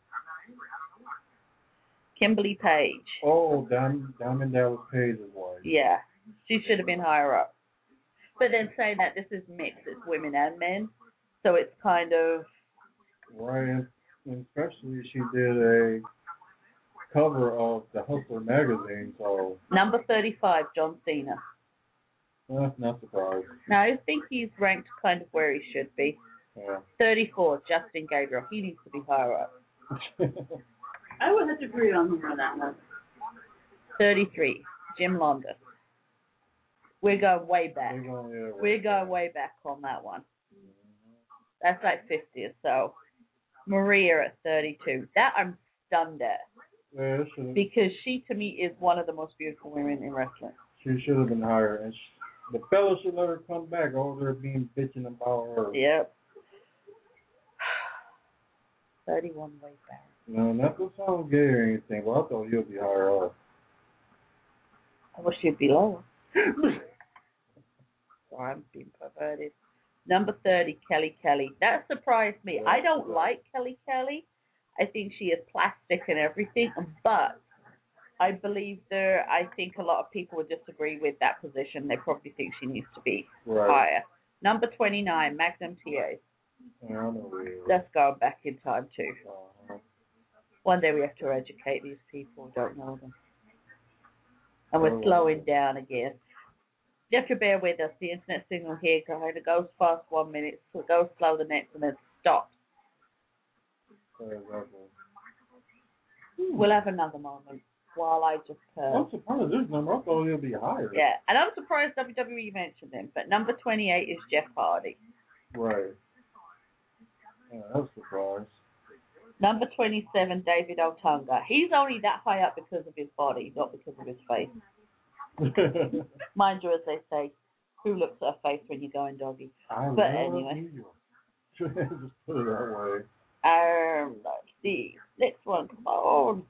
Kimberly Page. Oh, Diamond, Diamond Dallas Page's wife. Yeah, she should have been higher up. But then saying that this is mixed, it's women and men, so it's kind of Right, and especially she did a cover of the Hustler magazine, so number thirty-five, John Cena. eh, not surprised. Now I think he's ranked kind of where he should be. Yeah. thirty-four, Justin Gabriel. He needs to be higher up. I would have to agree on him on that one. thirty-three, Jim Londa. We're going way back. They're going, yeah, We're going way back on that one. That's like fifty or so. Maria at thirty-two. That I'm stunned at Yeah, it should, because she to me is one of the most beautiful women in wrestling. she should have been higher, and she, the fellas should let her come back. All they're being bitching about her. Yep. thirty-one way back. No, not to sound gay or anything, but I thought he'll be higher up. I wish she'd be lower. So I'm being perverted. Number thirty, Kelly Kelly. That surprised me. I don't like Kelly Kelly. I think she is plastic and everything, but I believe there. I think a lot of people would disagree with that position. They probably think she needs to be Right. higher. Number twenty-nine, Magnum T A. Yeah, I know where he is. Let's go back in time too. Uh-huh. One day we have to educate these people who don't know them. And we're Oh. slowing down again. You have to bear with us. The internet signal here kind of goes fast one minute, so it goes slow the next, and then stops. Yeah, exactly. We'll have another moment while I just uh, I'm surprised this number. I thought he'll be higher. yeah. And I'm surprised W W E mentioned him, but number twenty-eight is Jeff Hardy. Right. Yeah, that's a surprise. Number twenty-seven, David Otunga. He's only that high up because of his body, not because of his face. Mind you, as they say, who looks at a face when you're going doggy? I But love anyway. New York. Just put it that way. Um, let's see. Next one, come on.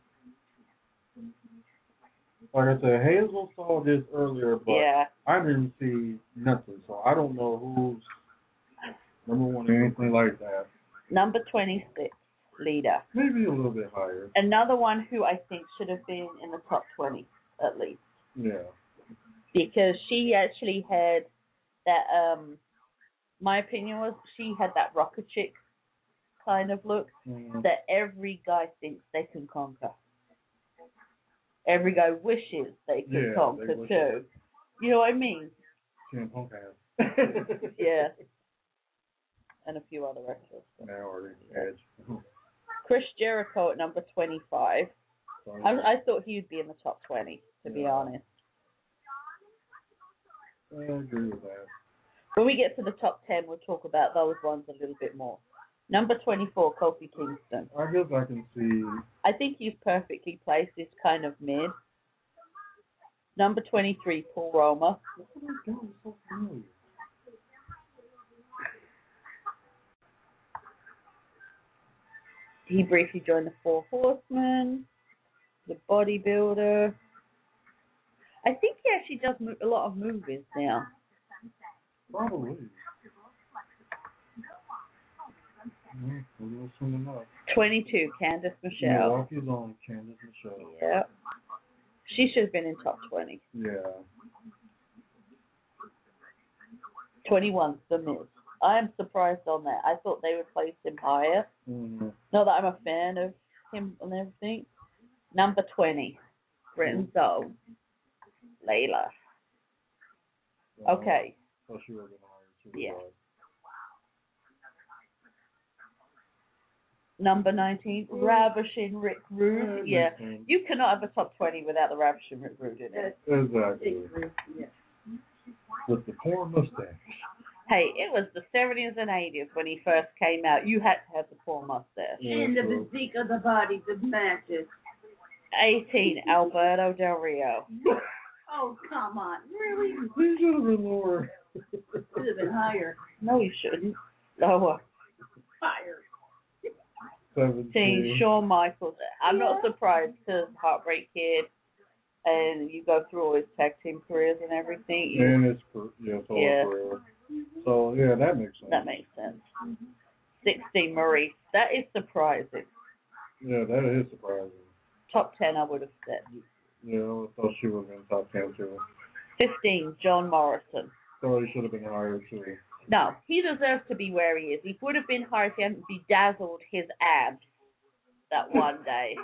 Like I said, Hazel saw this earlier, but Yeah. I didn't see nothing, so I don't know who's number one or anything like that. Number twenty-six, Lita. Maybe a little bit higher. Another one who I think should have been in the top twenty, at least. Yeah. Because she actually had that, um, my opinion was she had that rocker chick kind of look Mm-hmm. that every guy thinks they can conquer. Every guy wishes they could Yeah, conquer they wish too. You know what I mean? C M Punk has. Yeah. And a few other wrestlers. Now or Edge. Chris Jericho at number twenty-five. So, I, I thought he'd be in the top twenty, to be Yeah. honest. I agree with that. When we get to the top ten, we'll talk about those ones a little bit more. Number twenty-four, Kofi Kingston. I guess I can see. I think he's perfectly placed. He's kind of mid. Number twenty-three, Paul Roma. What are they doing so familiar? He briefly joined the Four Horsemen, the bodybuilder. I think he actually does mo- a lot of movies now. Probably. Mm, we'll soon enough. twenty-two, Candice Michelle. Milwaukee's on Candice Michelle. Yep. She should have been in top twenty. Yeah. twenty-one's The Miz. I am surprised on that. I thought they would place him higher. Mm-hmm. Not that I'm a fan of him and everything. Number twenty, Britain's Own, Layla. Okay. Oh, she was in higher too. Yeah. Number nineteen, Ravishing Rick Rude. Yeah. You cannot have a top twenty without the Ravishing Rick Rude in it. Exactly. Yeah. With the poor mustache. Hey, it was the seventies and eighties when he first came out. You had to have the poor mustache. Yeah, And the true. physique of the body that matches. eighteen, Alberto Del Rio. Oh, come on. Really? He should have been lower. Should have been higher. No, you shouldn't. Lower. Higher. seventeen, Shawn Michaels. I'm not surprised because Heartbreak Kid, and you go through all his tag team careers and everything. You- And it's for, yeah, it's all Yeah. career. So, yeah, that makes sense. That makes sense. sixteen, Maurice. That is surprising. Yeah, that is surprising. Top ten, I would have said. Yeah, I thought she was in top ten too. fifteen, John Morrison. Thought he should have been higher too. No, he deserves to be where he is. He would have been higher if he hadn't bedazzled his abs that one day.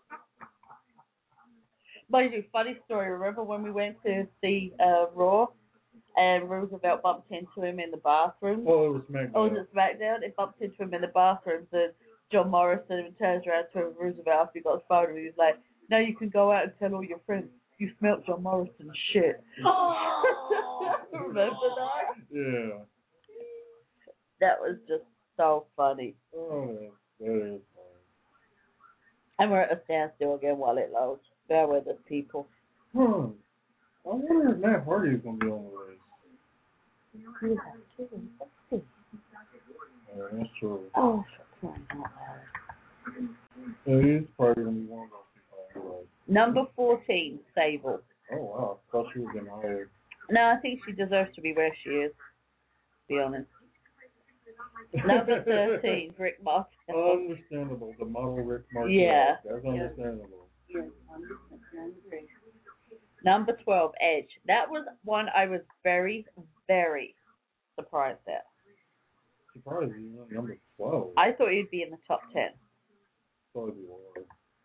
Mind you, funny story. Remember when we went to see uh, Raw and Roosevelt bumped into him in the bathroom? Well, it was SmackDown. Oh, was it SmackDown? It bumped into him in the bathroom. And John Morrison turns around to Roosevelt after he got his phone and he was like, "Now you can go out and tell all your friends you smelt John Morrison's shit." Oh. Remember that? Yeah. That was just so funny. Oh, that, that is funny. And we're at a standstill again while it loads. Bear with us, people. Huh. I wonder if Matt Hardy is going to be on the list. You have to. Let's see. Yeah, that's true. Oh, for crying out loud. Yeah, he's probably going to be one of those people. Anyway. Number fourteen, Sable. Oh, wow. I thought she was in higher. No, I think she deserves to be where she is, to be honest. Number thirteen, Rick Martel. Understandable. The model Rick Martel. Yeah. That's understandable. Yes, one hundred percent agree. Number twelve, Edge. That was one I was very, very surprised at. Surprised he's on number twelve. I thought he'd be in the top ten. Thought it'd be lower.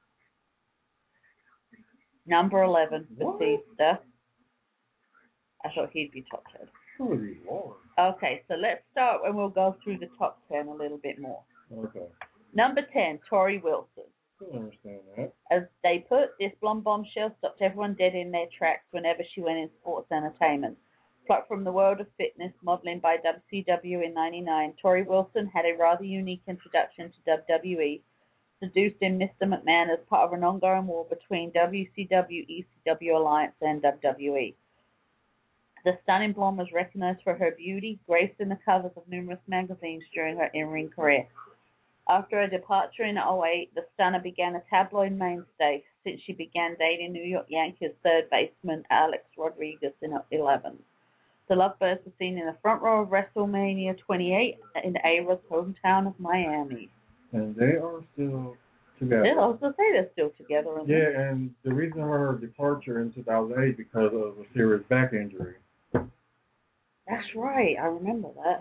Number eleven, What? Batista. I thought he'd be top ten. Thought it'd be lower. Okay, so let's start and we'll go through the top ten a little bit more. Okay. Number ten, Tori Wilson. I can understand that. As they put, this blonde bombshell stopped everyone dead in their tracks whenever she went in sports entertainment. Plucked from the world of fitness, modeling by W C W in ninety-nine, Tori Wilson had a rather unique introduction to W W E, seduced in Mister McMahon as part of an ongoing war between W C W, E C W Alliance, and W W E. The stunning blonde was recognized for her beauty, graced in the covers of numerous magazines during her in-ring career. After her departure in oh eight, the stunner began a tabloid mainstay since she began dating New York Yankees third baseman Alex Rodriguez in eleven. The Lovebirds were seen in the front row of WrestleMania twenty-eight in A-Rod's hometown of Miami. And they are still together. Yeah, I was going to say they're still together. aren't they? Yeah, and the reason for her departure in two thousand eight because of a serious back injury. That's right. I remember that.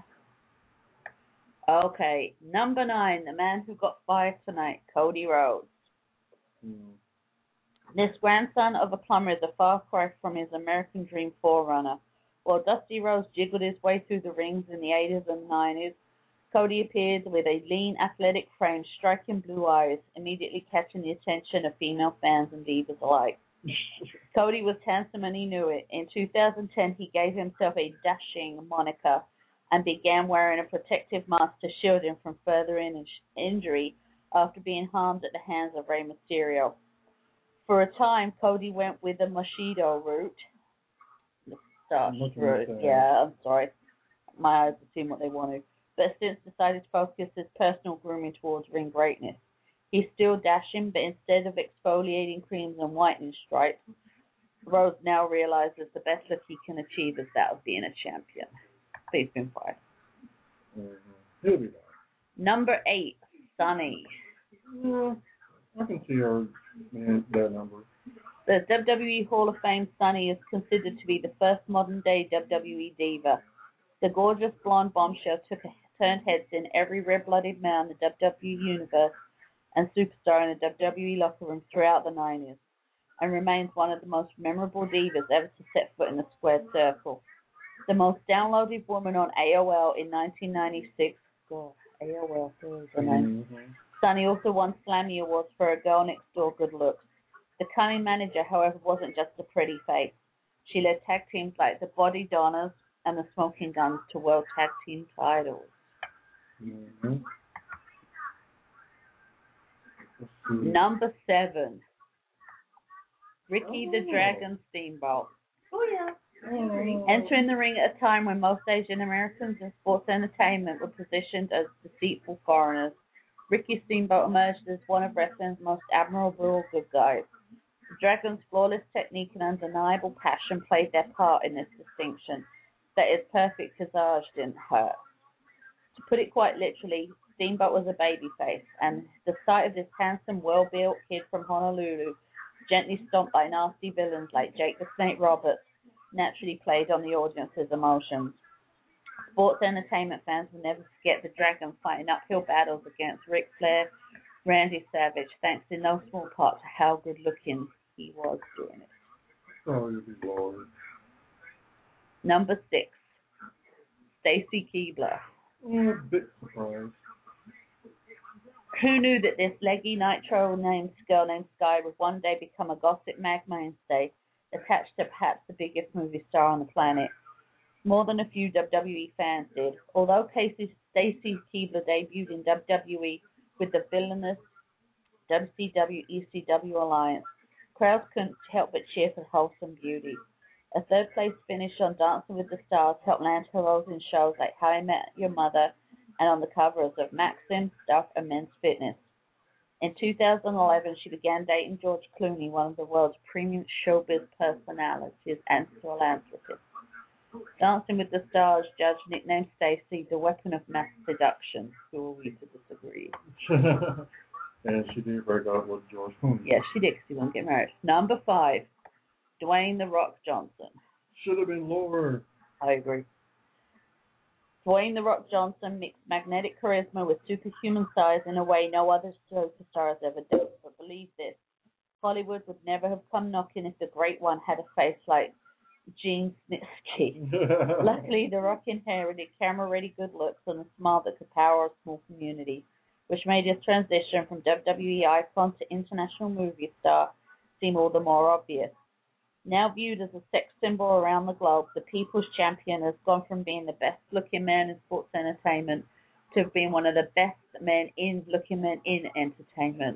Okay, number nine, the man who got fired tonight, Cody Rhodes. Hmm. This grandson of a plumber is a far cry from his American dream forerunner. While Dusty Rhodes jiggled his way through the rings in the eighties and nineties, Cody appeared with a lean, athletic frame, striking blue eyes, immediately catching the attention of female fans and divas alike. Cody was handsome and he knew it. In two thousand ten, he gave himself a dashing moniker and began wearing a protective mask to shield him from further in- injury after being harmed at the hands of Rey Mysterio. For a time, Cody went with the Moshido route. The starch route, yeah, I'm sorry. My eyes have seen what they wanted. But since decided to focus his personal grooming towards ring greatness. He's still dashing, but instead of exfoliating creams and whitening stripes, Rose now realizes the best look he can achieve is that of being a champion. But he's been fired. Mm-hmm. He'll be back. Number eight, Sunny. Yeah, I can see her man that number. The W W E Hall of Fame Sunny is considered to be the first modern-day W W E diva. The gorgeous blonde bombshell took a, turned heads in every red-blooded male in the W W E universe and superstar in the W W E locker room throughout the nineties, and remains one of the most memorable divas ever to set foot in the squared circle. The most downloaded woman on A O L in nineteen ninety-six. God, A O L, there's the name. Mm-hmm. Sunny also won Slammy Awards for her girl next door good looks. The cunning manager, however, wasn't just a pretty face. She led tag teams like the Body Donnas and the Smoking Guns to world tag team titles. Mm-hmm. Number seven, Ricky Oh. the Dragon Steamboat. Oh, yeah. Mm-hmm. Entering the ring at a time when most Asian Americans in sports entertainment were positioned as deceitful foreigners, Ricky Steamboat emerged as one of wrestling's most admirable good guys. The Dragon's flawless technique and undeniable passion played their part in this distinction, that his perfect visage didn't hurt. To put it quite literally, Steamboat was a babyface, and the sight of this handsome, well-built kid from Honolulu, gently stomped by nasty villains like Jake the Snake Roberts, naturally played on the audience's emotions. Sports entertainment fans will never forget the Dragon fighting uphill battles against Ric Flair, Randy Savage, thanks in no small part to how good-looking he was doing it. Oh, you be Lord. Number six, Stacy Keibler. Yeah, a bit surprised. Who knew that this leggy nitro named girl named Sky would one day become a gossip mag mainstay, attached to perhaps the biggest movie star on the planet? More than a few W W E fans did. Although Casey Stacy Keibler debuted in W W E with the villainous W C W E C W alliance, crowds couldn't help but cheer for wholesome beauty. A third place finish on Dancing with the Stars helped land her roles in shows like How I Met Your Mother and on the covers of Maxim, Stuff, and Men's Fitness. In two thousand eleven, she began dating George Clooney, one of the world's premium showbiz personalities and philanthropists. Dancing with the Stars judge nicknamed Stacy the weapon of mass seduction. Who are we to disagree? And she did break out with George Clooney. Yes, she did, 'cause she won't get married. Number five, Dwayne The Rock Johnson. Should have been lower. I agree. Dwayne The Rock Johnson mixed magnetic charisma with superhuman size in a way no other superstar has ever done. But believe this, Hollywood would never have come knocking if the Great One had a face like Gene Snitsky. Luckily, The Rock inherited camera-ready good looks and a smile that could power a small community, which made his transition from W W E icon to international movie star seem all the more obvious. Now viewed as a sex symbol around the globe, the People's Champion has gone from being the best-looking man in sports entertainment to being one of the best men in looking men in entertainment.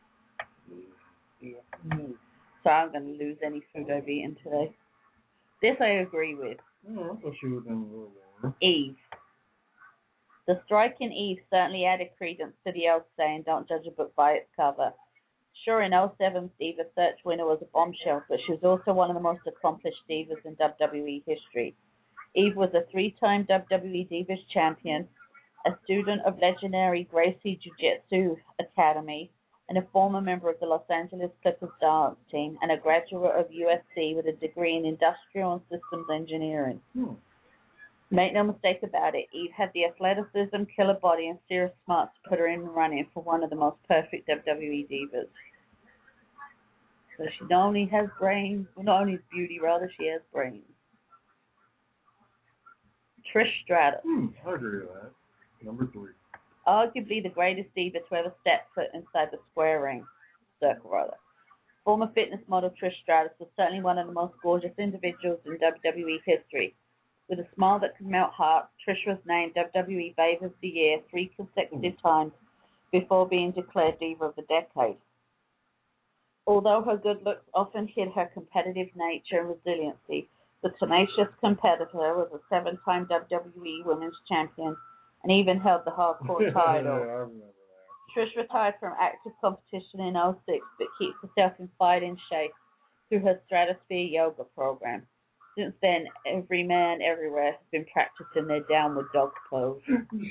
Yeah. Mm. So I'm going to lose any food I've eaten today. This I agree with. Oh, I thought she would have been a little lower. Eve. The striking Eve certainly added credence to the old saying, don't judge a book by its cover. Sure, in oh seven, Diva Search winner was a bombshell, but she was also one of the most accomplished divas in W W E history. Eve was a three-time W W E Divas champion, a student of legendary Gracie Jiu-Jitsu Academy, and a former member of the Los Angeles Clippers dance team, and a graduate of U S C with a degree in industrial and systems engineering. Hmm. Make no mistake about it, Eve had the athleticism, killer body, and serious smarts to put her in the running for one of the most perfect W W E divas. So she not only has brains, well, not only beauty, rather, she has brains. Trish Stratus. Hmm, I agree with that. Number three. Arguably the greatest diva to ever step foot inside the square ring, circle rather. Former fitness model Trish Stratus was certainly one of the most gorgeous individuals in W W E history. With a smile that could melt hearts, Trish was named W W E Babe of the Year three consecutive times before being declared Diva of the Decade. Although her good looks often hid her competitive nature and resiliency, the tenacious competitor was a seven-time W W E Women's Champion and even held the hardcore title. Yeah, I remember that. Trish retired from active competition in oh six, but keeps herself in fighting shape, through her Stratosphere yoga program. Since then, every man everywhere has been practicing their downward dog pose.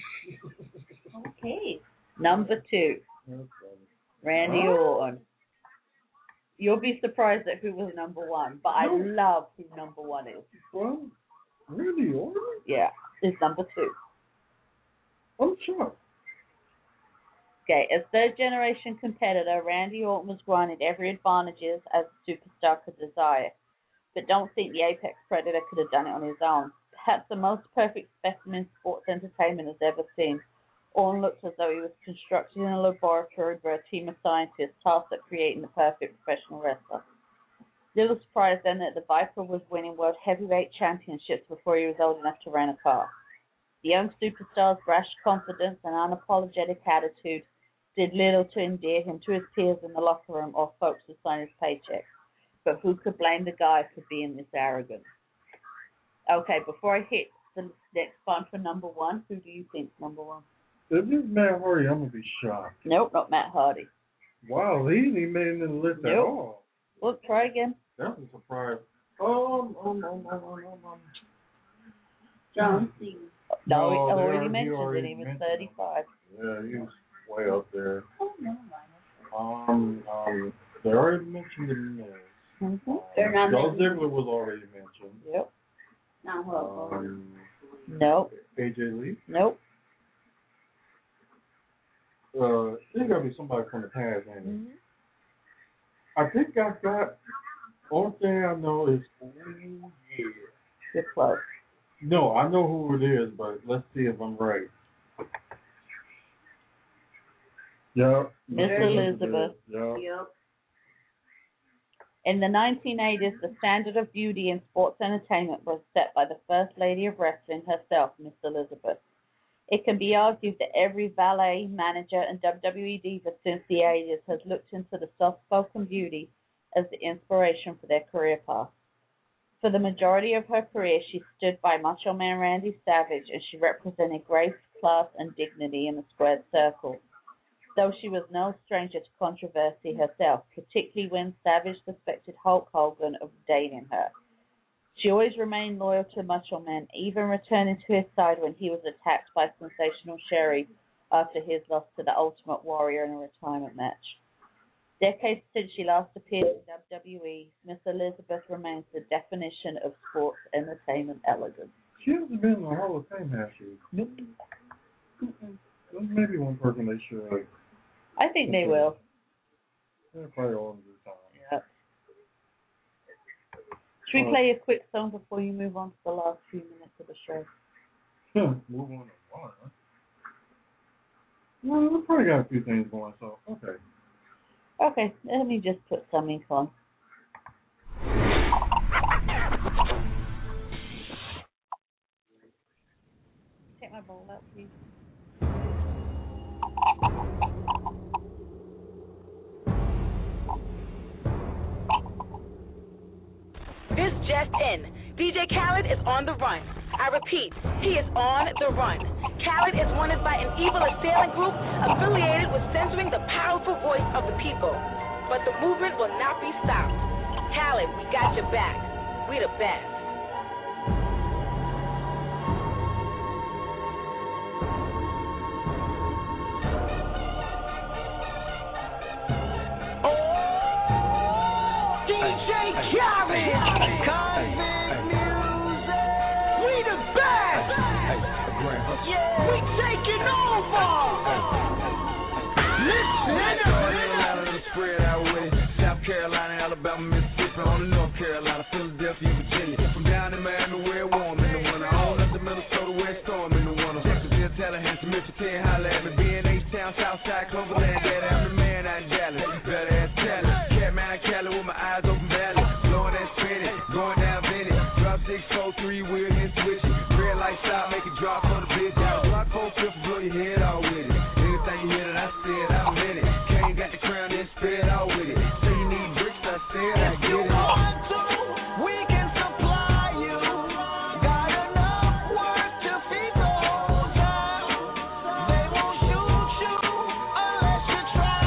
Okay. Number two, Randy Orton. You'll be surprised at who was number one, but I love who number one is. Well, Randy Orton? Yeah, is number two. I'm shocked. Okay, as third generation competitor, Randy Orton was granted every advantages as a superstar could desire, but don't think the Apex Predator could have done it on his own. Perhaps the most perfect specimen sports entertainment has ever seen. Orton looked as though he was constructed in a laboratory by a team of scientists tasked at creating the perfect professional wrestler. Little surprise then that the Viper was winning World Heavyweight Championships before he was old enough to rent a car. The young superstar's brash confidence and unapologetic attitude did little to endear him to his peers in the locker room or folks who signed his paycheck. But who could blame the guy for being this arrogant? Okay, before I hit the next one for number one, who do you think's number one? If it's Matt Hardy, I'm going to be shocked. Nope, not Matt Hardy. Wow, he didn't even make it in the list Nope. at all. Look, try again. That's a surprise. Um, um, um, um, um, um. John Cena. No, No, he they already already- mentioned already it. He was mentioned thirty-five. Yeah, he was way up there. Oh, no, Um, um, they already mentioned the Miz. Mm-hmm. They're not Dolph mentioned. Ziggler was already mentioned. Yep. Not Hulk Hogan. Um, Nope. A J Lee. Nope. Uh, there's got to be somebody from the past, ain't it? Mm-hmm. I think I got. Only thing I know is, oh yeah. You're close. No, I know who it is, but let's see if I'm right. Yep. Miss Elizabeth. Yep. Yep. In the nineteen eighties, the standard of beauty in sports entertainment was set by the First Lady of Wrestling herself, Miss Elizabeth. It can be argued that every valet, manager, and W W E diva since the eighties has looked into the soft-spoken beauty as the inspiration for their career path. For the majority of her career, she stood by Macho Man Randy Savage, and she represented grace, class, and dignity in the squared circle. Though she was no stranger to controversy herself, particularly when Savage suspected Hulk Hogan of dating her. She always remained loyal to Macho Man, even returning to his side when he was attacked by Sensational Sherry after his loss to the Ultimate Warrior in a retirement match. Decades since she last appeared in W W E, Miss Elizabeth remains the definition of sports entertainment elegance. She hasn't been in the Hall of Fame, has she? Nope. There's maybe one person they should. I think they will. They're probably all in due time. Yep. Should we play a quick song before you move on to the last few minutes of the show? Move on to one, huh? Well, we probably got a few things going, so okay. Okay, let me just put some ink on. Take my bowl out, please. This just in. D J Khaled is on the run. I repeat, he is on the run. Khaled is wanted by an evil assailant group affiliated with censoring the powerful voice of the people. But the movement will not be stopped. Khaled, we got your back. We the best. Oh, D J Khaled! Convict music! We the best! Yeah, we taking over! Listen up! Spread out with it. South Carolina, Alabama, Mississippi, on the North Carolina, Philadelphia, Virginia. From down in Miami, where it warm in the winter. On up to Minnesota, where it's storm in the winter. Jacksonville, Tallahassee, Michigan, holla at me. B and H Town, Southside, Cloverland, Daddy, I'm the man, I ain't jealous. Better ass talent. Catman, I Cali with my eyes open valley. Blowing that spinning, going down Vinny. Drop six, four, three, wheel, hit switch it. Red light stop, make it drop on the bitch. Block four, fifth, blow your head all with it. Anything you hear that I said, I'm in it. Kane got the crown, then spit out with it. Say you need bricks, I said, I get it. We can supply you. Got enough work to feed those out. They won't shoot you unless you try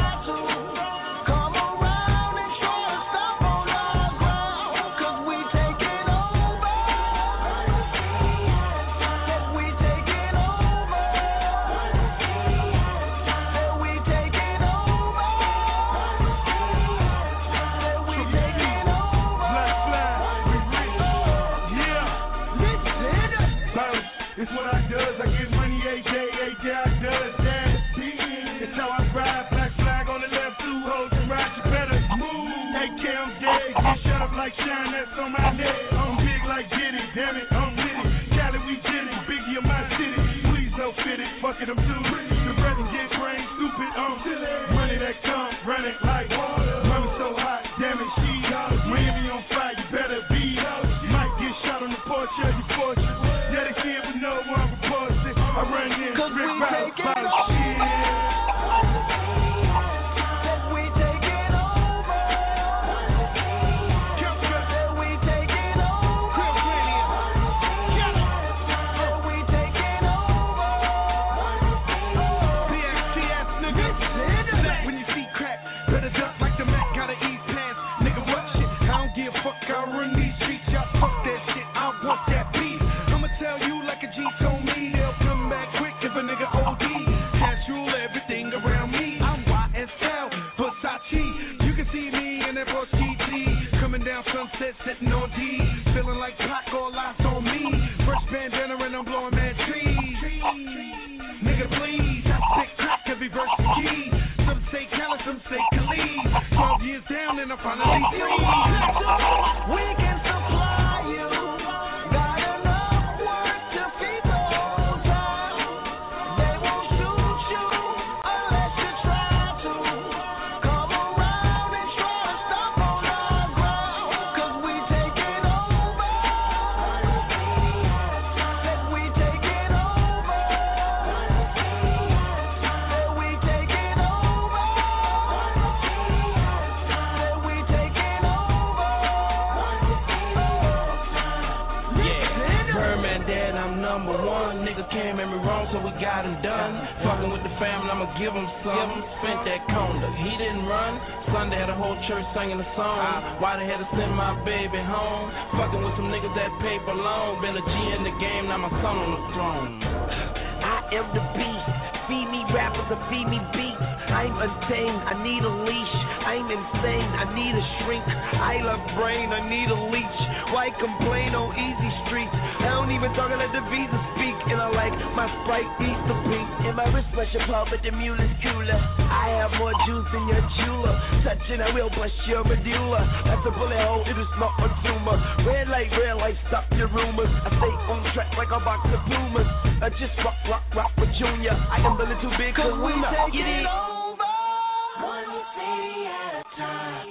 Fuck it, I'm too rich. The present get brain stupid, um. Money that comes, running like water. Money so hot, damn it, she. Miami on fire, you better be. Might get shot on the porch of your fortune. Yeah, they see it, but no one reports it. I run in, rip out, by the shit. Sitting on D, feeling like Pac, all eyes on me. Fresh bandana and I'm blowing mad trees. Nigga, please, I spit crack every verse is key. Some say Khaled, some say Khalid. Twelve years down and I'm finally free. We can supply you. Got enough work to feed the whole town. They won't shoot you unless you try to. Come around and try to stop on our ground. Cause we taking over. Said we taking over. Said we taking over. Said we taking over. Yeah, Birdman dead, I'm number one. Nigga came at me wrong, so we got him done. Fucking with the family, I'ma give him some. Spent that conda, he didn't run. Sunday had a whole church singing a song. Why they had to send my baby home? Fucking with some niggas that paper long. Been a G in the game, now my son on the throne. I am the beast. Feed me rappers or feed me beats. I'm untamed, I need a leash. I'm insane, I need a shrink. I love brain, I need a leech. Why complain on easy streets? I don't even talk, I let the visa speak. And I like my Sprite Easter pink. And my wrist pressure pump, but the mule is cooler. I have more juice than your jeweler. Touching, I will bust your medulla. That's a bullet hole, it is not a tumor. Red light, red light, stop your rumors. I stay on track like a box of Pumas. I just rock, rock, rock with Junior. I am a little big cause we take it over. One city at a time.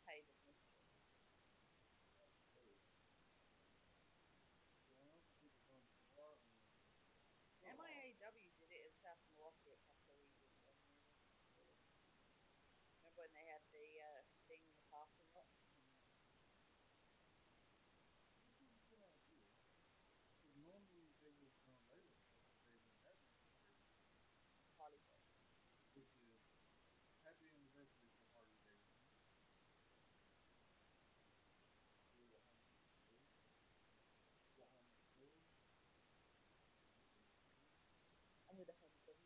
Page of Mystery. M I A W did it in South Milwaukee a couple of years ago. Remember when they had the uh, thing in the parking lot? Hollywood. Happy anniversary to Harley Davidson. I'm with the Home W.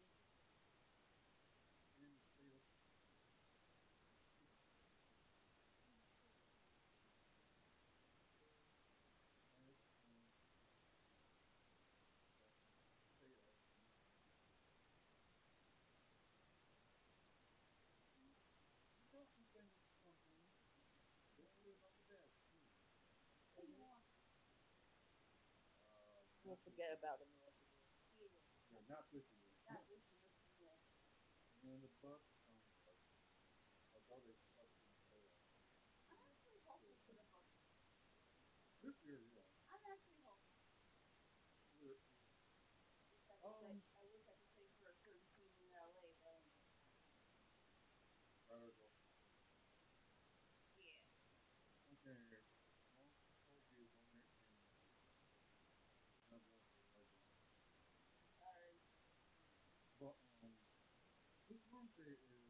We'll forget about the North. Yeah, not this year. Not this year. Yeah. And then the bus, um, although they stuck in the playoffs. I'm actually hoping for the bus. This year, yeah. I'm actually hoping. Yeah. Um, I wish I could say for a certain team in L A, but I don't know. Rather go. Yeah. Okay. Well, Kobe is on that team. Not going for the Lakers. Sorry. But, um, this Wednesday is.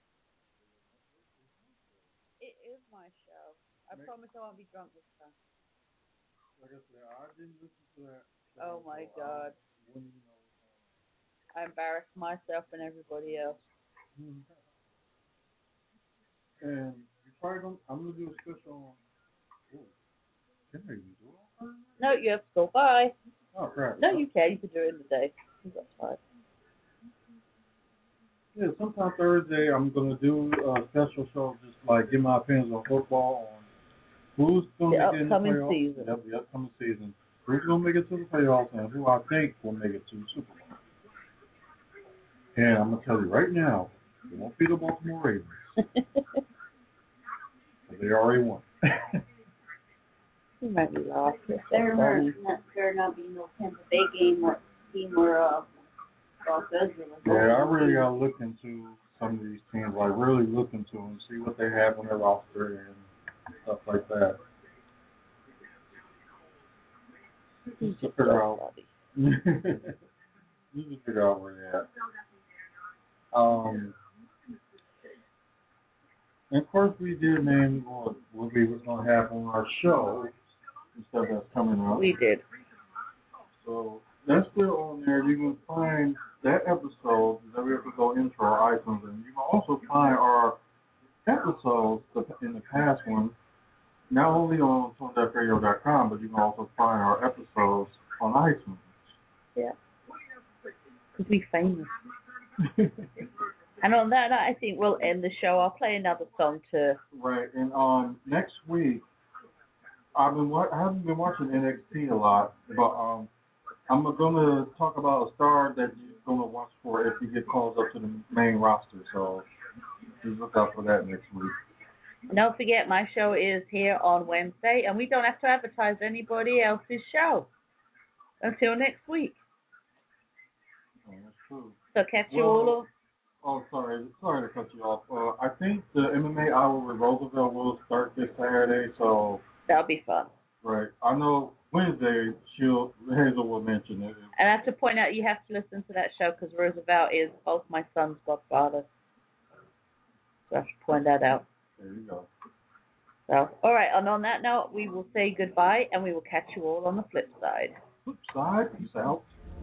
It is my show. I Make, promise I won't be drunk this time. Like I said, I didn't listen to that show. Oh my so God. I wouldn't even know what's going on. I embarrassed myself and everybody else. And you probably don't, I'm going to do a special on. Oh, can I even do it? No, you have to go. Bye. Oh, crap. No, you can. You can do it in the day. That's fine. Yeah, sometime Thursday I'm going to do a special show, just like give my opinions on football, on who's going to get in the playoffs. Season. Yep, the upcoming season. Who's going to make it to the playoffs and who I think will make it to the Super Bowl. And I'm going to tell you right now, it won't be the Baltimore Ravens. They already won. You might be lost. There not, there not be no Tampa Bay game or team or uh, Los Angeles. Yeah, I really got to look into some of these teams, like really look into them, see what they have on their roster and stuff like that. Just to figure out. Just to figure out where they're at. Um, and of course, we did name what, what we was going to have on our show and stuff that's coming up. We did. So that's still on there. You can find that episode, that we have to go into our iTunes, and you can also find our episodes in the past one, not only on tone deaf radio dot com, but you can also find our episodes on iTunes. Yeah. Because we're famous. And on that, I think we'll end the show. I'll play another song too. Right, and um, next week, I've been wa- I haven't been watching N X T a lot, but um, I'm going to talk about a star that you're going to watch for if you get called up to the main roster. So just look out for that next week. And don't forget, my show is here on Wednesday, and we don't have to advertise anybody else's show until next week. Oh, that's true. So catch you well, all. Oh, sorry. Sorry to cut you off. Uh, I think the M M A Hour with Roosevelt will start this Saturday, so... That'll be fun. Right. I know Wednesday, she'll, Hazel will mention it. And I have to point out, you have to listen to that show because Roosevelt is both my son's godfather. So I have to point that out. There you go. So, all right. And on that note, we will say goodbye, and we will catch you all on the flip side. Flip side? Peace out.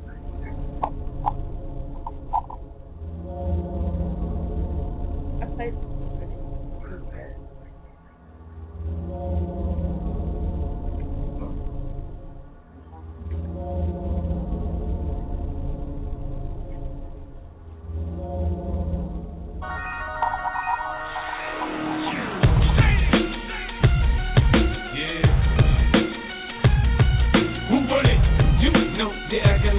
I played. Yeah. Who run it? You know the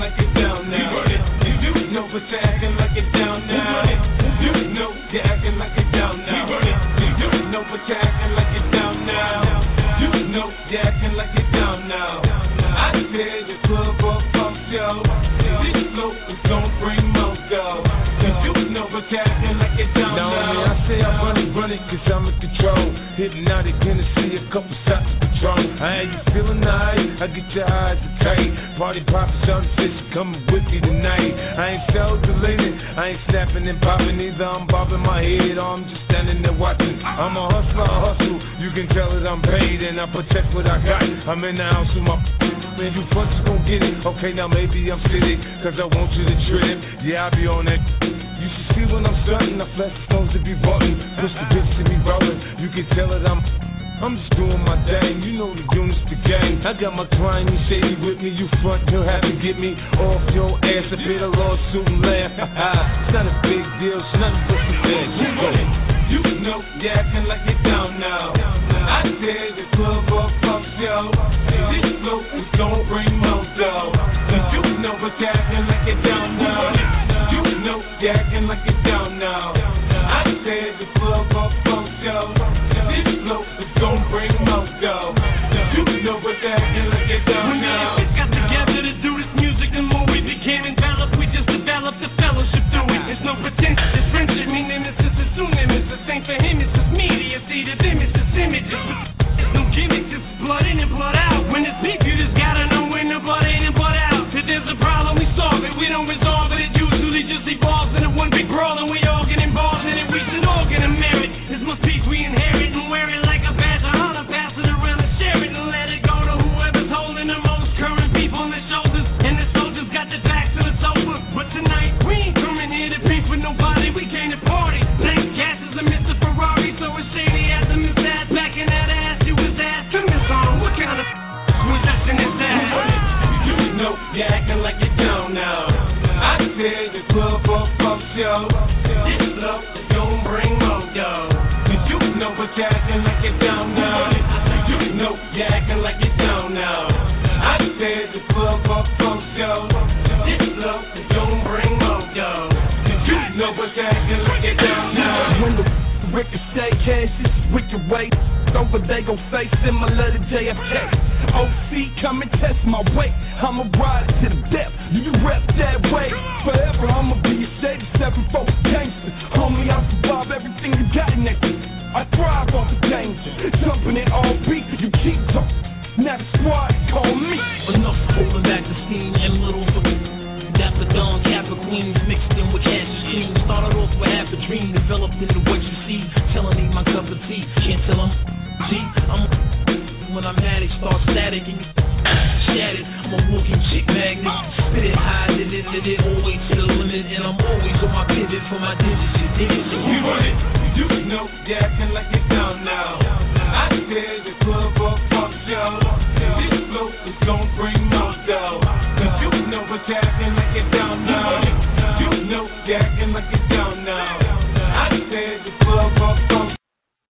with me tonight. I ain't so deleted, I ain't snapping and popping either. I'm bobbing my head or I'm just standing there watching. I'm a hustler, I hustle. You can tell that I'm paid and I protect what I got. I'm in the house with my man, you fucks gon' get it. Okay, now maybe I'm sitting, cause I want you to trip. Yeah, I be on that. You should see when I'm starting, I flex the stones to be button. Push the bitch to be rolling. You can tell that I'm I'm just doing my thing, you know the units, the gang. I got my client, he shady with me. You front, he'll have to get me off your ass. I paid a lawsuit and laugh. It's not a big deal, it's nothing but some bad. You go. You know you acting like you're down now. I said the club up, fuck yo. This flow is gon' bring more dough. You know what's acting like you're down now. You know you acting like you're down now. I said the club up, fuck yo. This flow is gon' bring more dough. You know what's acting like you're down now. When we got together to do this music, the more we became enveloped, we just developed a fellowship through it. It's no pretense, it's friendship, me nemesis is soon nemesis. Same for him, it's just media, see the them, it's just images. It's no gimmicks, it's blood in and blood out. When it's beef, you just gotta know when the blood in and blood out. If there's a problem, we solve it, we don't resolve it. It usually just evolves into one big brawl, and we all get involved in it. We should all get a merit. It's my peace we inherit and wear it like a badge of honor. Pass it around and share it and let it go to whoever's holding the most current people on their shoulders. And the soldiers got their backs to the sofa. But tonight, we ain't coming here to beef with nobody. We came to party. Thanks, gas is a Mister Ferrari, so it's shady as a Miss Ass. Back in that ass, you was asking Miss On, what kind of was that in his ass? You know you're acting like you're down now. I said the club up, fuck yo. This love is gon' bring more dough. You know what's acting like you're down now. You know you're acting like you're down now. I said the club up, fuck yo. This love is gon' bring more dough. You know what's acting like you're down now. When the ricochet cash is wicked weight over, they gon' face similar to J F K. O C, come and test my weight. I'ma ride to the depth. Do you rep that way? Forever I'ma be a shady seven four gangster. Homie, I survive everything you got next to. I thrive off the danger. Jumping in all beats, you keep talking. Now the squad call me. Enough holding back the steam and little for Dapper Dawn, Kappa Queens mixed in with Cassius Cream. Started off with half a dream, developed into what you see. Telling me my cup of tea, can't tell them. G, I'm a when I'm at it, start static and you shattered. I'm a walking chick magnet. Spit it high, did it, did it, always to the limit. And I'm always on my pivot for my digits. You dig it? You want it? You know you're acting like you're down now. I said the club up, fuck yo. This flow is gon' bring more dough. Cause you know what's acting like you're down now. You know you're acting like you're down now. I said the club